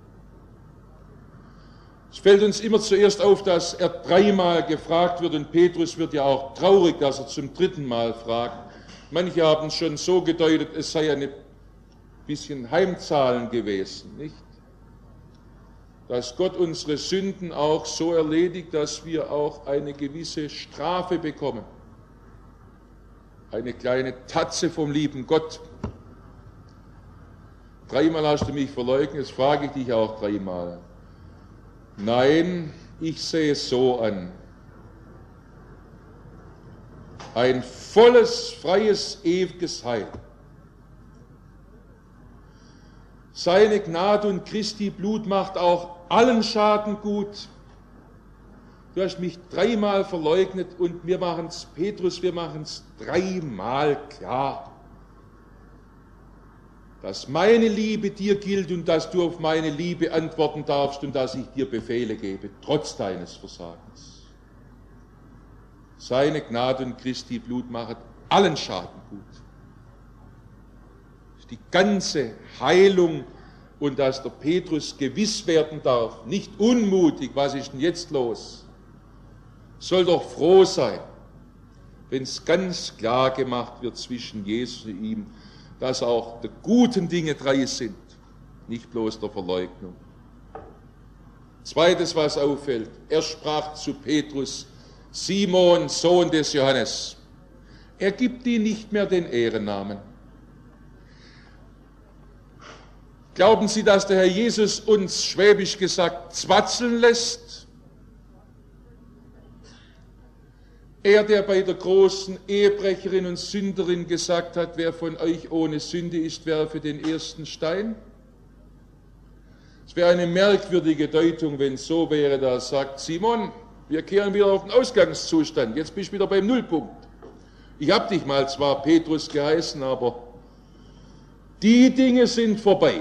Es fällt uns immer zuerst auf, dass er 3-mal gefragt wird, und Petrus wird ja auch traurig, dass er zum 3. Mal fragt. Manche haben es schon so gedeutet, es sei ein bisschen Heimzahlen gewesen, nicht? Dass Gott unsere Sünden auch so erledigt, dass wir auch eine gewisse Strafe bekommen. eine kleine Tatze vom lieben Gott. 3-mal hast du mich verleugnet, jetzt frage ich dich auch 3-mal. Nein, ich sehe es so an. Ein volles, freies, ewiges Heil. Seine Gnade und Christi Blut macht auch allen Schaden gut. Du hast mich 3-mal verleugnet und wir machen es, Petrus, wir machen es 3-mal klar, dass meine Liebe dir gilt und dass du auf meine Liebe antworten darfst und dass ich dir Befehle gebe, trotz deines Versagens. Seine Gnade und Christi Blut macht allen Schaden gut. Die ganze Heilung und dass der Petrus gewiss werden darf, nicht unmutig, was ist denn jetzt los? Soll doch froh sein, wenn es ganz klar gemacht wird zwischen Jesus und ihm, dass auch die guten Dinge 3 sind, nicht bloß der Verleugnung. Zweites, was auffällt, er sprach zu Petrus, Simon, Sohn des Johannes. Er gibt ihm nicht mehr den Ehrennamen. Glauben Sie, dass der Herr Jesus uns, schwäbisch gesagt, zwatzeln lässt? Er, der bei der großen Ehebrecherin und Sünderin gesagt hat, wer von euch ohne Sünde ist, werfe den ersten Stein. Es wäre eine merkwürdige Deutung, wenn es so wäre, da sagt Simon, wir kehren wieder auf den Ausgangszustand, jetzt bist du wieder beim Nullpunkt. Ich habe dich mal zwar Petrus geheißen, aber die Dinge sind vorbei.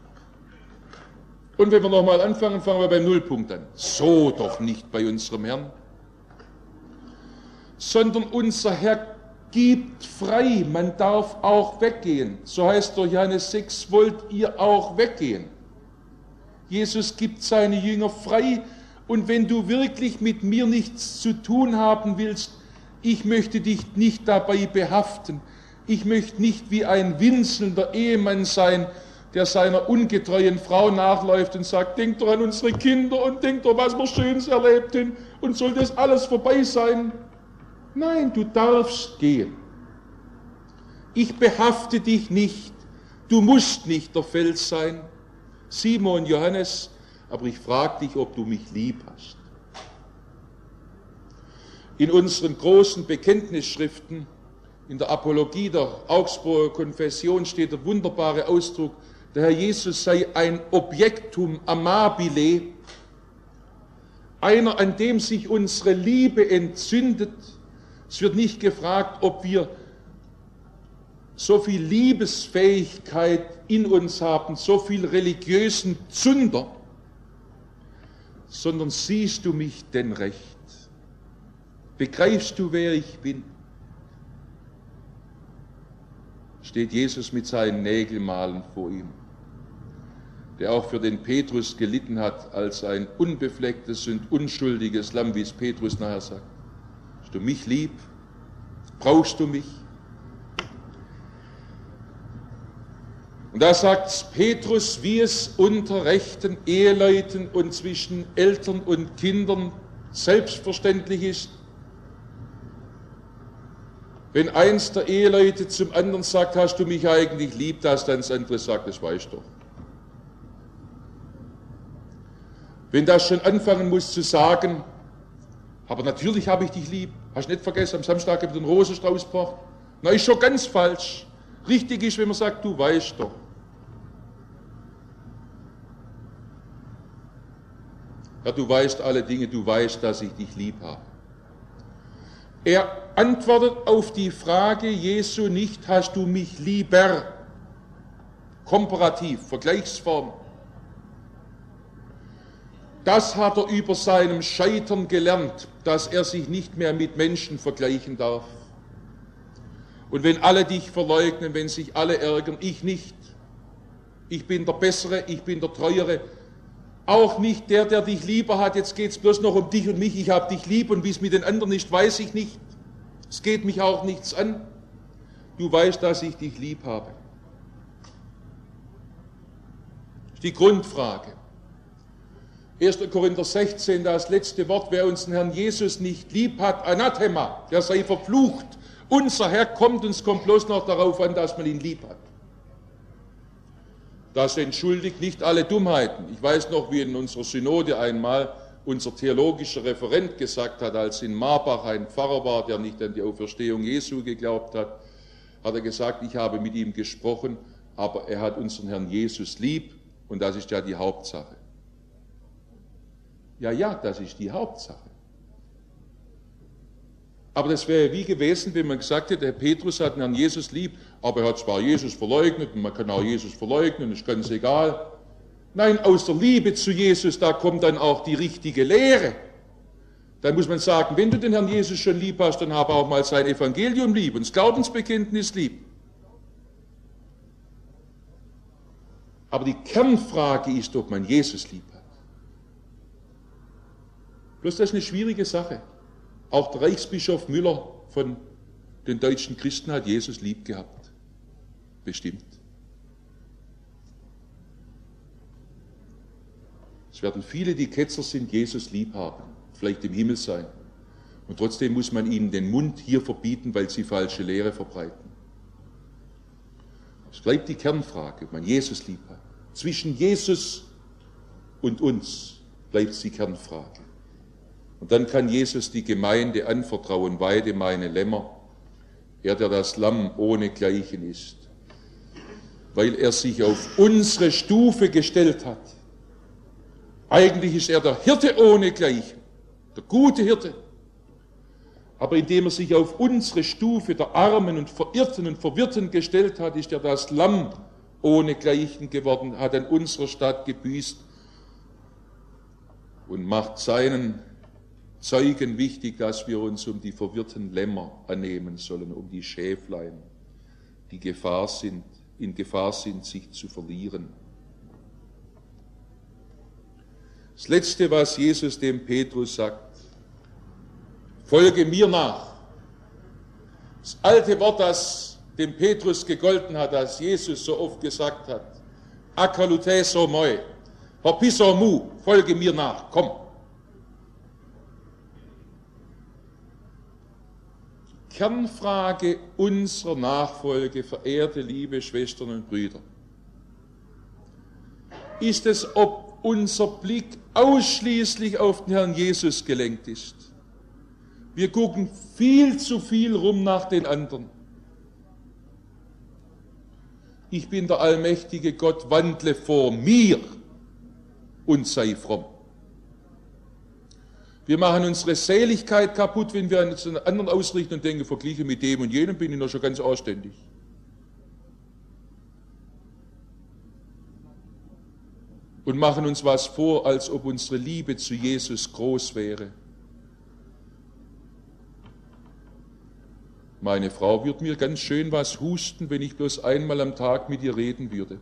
Und wenn wir nochmal anfangen, fangen wir beim Nullpunkt an. So doch nicht bei unserem Herrn. Sondern unser Herr gibt frei, man darf auch weggehen. So heißt durch Johannes 6, wollt ihr auch weggehen. Jesus gibt seine Jünger frei und wenn du wirklich mit mir nichts zu tun haben willst, ich möchte dich nicht dabei behaften. Ich möchte nicht wie ein winselnder Ehemann sein, der seiner ungetreuen Frau nachläuft und sagt, denk doch an unsere Kinder und denk doch, was wir Schönes erlebten und soll das alles vorbei sein? Nein, du darfst gehen. Ich behafte dich nicht. Du musst nicht der Fels sein, Simon, Johannes, aber ich frage dich, ob du mich lieb hast. In unseren großen Bekenntnisschriften, in der Apologie der Augsburger Konfession steht der wunderbare Ausdruck, der Herr Jesus sei ein Objektum amabile, einer, an dem sich unsere Liebe entzündet. Es wird nicht gefragt, ob wir so viel Liebesfähigkeit in uns haben, so viel religiösen Zunder, sondern siehst du mich denn recht? Begreifst du, wer ich bin? Steht Jesus mit seinen Nägelmalen vor ihm, der auch für den Petrus gelitten hat als ein unbeflecktes und unschuldiges Lamm, wie es Petrus nachher sagt. Hast du mich lieb? Brauchst du mich? Und da sagt Petrus, wie es unter rechten Eheleuten und zwischen Eltern und Kindern selbstverständlich ist, wenn eins der Eheleute zum anderen sagt, hast du mich eigentlich lieb, dass dann das andere sagt, das weißt du doch. Wenn das schon anfangen muss zu sagen, aber natürlich habe ich dich lieb, hast du nicht vergessen, am Samstag habe ich den Rosenstrauß gebracht. Na, ist schon ganz falsch. Richtig ist, wenn man sagt, du weißt doch. Ja, du weißt alle Dinge, du weißt, dass ich dich lieb habe. Er antwortet auf die Frage Jesu nicht, hast du mich lieber? Komparativ, Vergleichsform. Das hat er über seinem Scheitern gelernt, dass er sich nicht mehr mit Menschen vergleichen darf. Und wenn alle dich verleugnen, wenn sich alle ärgern, ich nicht. Ich bin der Bessere, ich bin der Treuere. Auch nicht der, der dich lieber hat, jetzt geht es bloß noch um dich und mich, ich habe dich lieb und wie es mit den anderen ist, weiß ich nicht. Es geht mich auch nichts an. Du weißt, dass ich dich lieb habe. Das ist die Grundfrage. 1. Korinther 16, das letzte Wort, wer uns den Herrn Jesus nicht lieb hat, Anathema, der sei verflucht. Unser Herr kommt, uns kommt bloß noch darauf an, dass man ihn lieb hat. Das entschuldigt nicht alle Dummheiten. Ich weiß noch, wie in unserer Synode einmal unser theologischer Referent gesagt hat, als in Marbach ein Pfarrer war, der nicht an die Auferstehung Jesu geglaubt hat, hat er gesagt, ich habe mit ihm gesprochen, aber er hat unseren Herrn Jesus lieb und das ist ja die Hauptsache. Ja, das ist die Hauptsache. Aber das wäre wie gewesen, wenn man gesagt hätte, der Petrus hat den Herrn Jesus lieb, aber er hat zwar Jesus verleugnet und man kann auch Jesus verleugnen, ist ganz egal. Nein, aus der Liebe zu Jesus, da kommt dann auch die richtige Lehre. Dann muss man sagen, wenn du den Herrn Jesus schon lieb hast, dann habe auch mal sein Evangelium lieb und das Glaubensbekenntnis lieb. Aber die Kernfrage ist, ob man Jesus lieb hat. Bloß das ist eine schwierige Sache. Auch der Reichsbischof Müller von den deutschen Christen hat Jesus lieb gehabt. Bestimmt. Es werden viele, die Ketzer sind, Jesus lieb haben, vielleicht im Himmel sein. Und trotzdem muss man ihnen den Mund hier verbieten, weil sie falsche Lehre verbreiten. Es bleibt die Kernfrage, ob man Jesus lieb hat. Zwischen Jesus und uns bleibt es die Kernfrage. Und dann kann Jesus die Gemeinde anvertrauen, weide meine Lämmer, er, der das Lamm ohne Gleichen ist, weil er sich auf unsere Stufe gestellt hat. Eigentlich ist er der Hirte ohne Gleichen, der gute Hirte. Aber indem er sich auf unsere Stufe der Armen und Verirrten und Verwirrten gestellt hat, ist er das Lamm ohne Gleichen geworden, hat an unserer Stadt gebüßt und macht seinen Zeugen wichtig, dass wir uns um die verwirrten Lämmer annehmen sollen, um die Schäflein, die in Gefahr sind, sich zu verlieren. Das Letzte, was Jesus dem Petrus sagt: Folge mir nach. Das alte Wort, das dem Petrus gegolten hat, das Jesus so oft gesagt hat: Akaluteso moi, hopiso mu, folge mir nach, komm. Kernfrage unserer Nachfolge, verehrte liebe Schwestern und Brüder, ist es, ob unser Blick ausschließlich auf den Herrn Jesus gelenkt ist. Wir gucken viel zu viel rum nach den anderen. Ich bin der allmächtige Gott, wandle vor mir und sei fromm. Wir machen unsere Seligkeit kaputt, wenn wir uns an anderen ausrichten und denken, vergleiche mit dem und jenem, bin ich noch schon ganz anständig. Und machen uns was vor, als ob unsere Liebe zu Jesus groß wäre. Meine Frau wird mir ganz schön was husten, wenn ich bloß einmal am Tag mit ihr reden würde.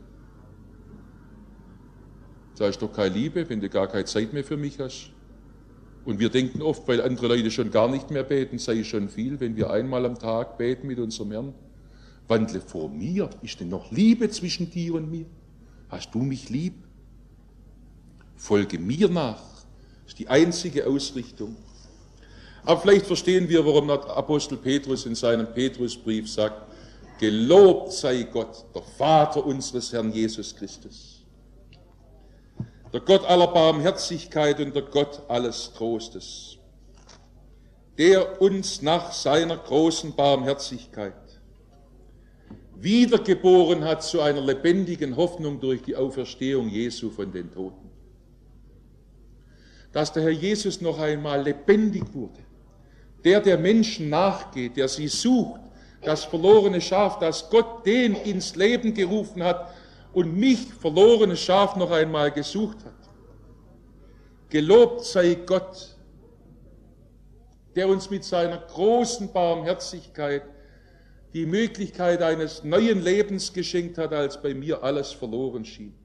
Da ist doch keine Liebe, wenn du gar keine Zeit mehr für mich hast. Und wir denken oft, weil andere Leute schon gar nicht mehr beten, sei schon viel, wenn wir einmal am Tag beten mit unserem Herrn. Wandle vor mir, ist denn noch Liebe zwischen dir und mir? Hast du mich lieb? Folge mir nach, ist die einzige Ausrichtung. Aber vielleicht verstehen wir, warum der Apostel Petrus in seinem Petrusbrief sagt: Gelobt sei Gott, der Vater unseres Herrn Jesus Christus. Der Gott aller Barmherzigkeit und der Gott alles Trostes, der uns nach seiner großen Barmherzigkeit wiedergeboren hat zu einer lebendigen Hoffnung durch die Auferstehung Jesu von den Toten. Dass der Herr Jesus noch einmal lebendig wurde, der Menschen nachgeht, der sie sucht, das verlorene Schaf, das Gott den ins Leben gerufen hat und mich, verlorenes Schaf, noch einmal gesucht hat. Gelobt sei Gott, der uns mit seiner großen Barmherzigkeit die Möglichkeit eines neuen Lebens geschenkt hat, als bei mir alles verloren schien.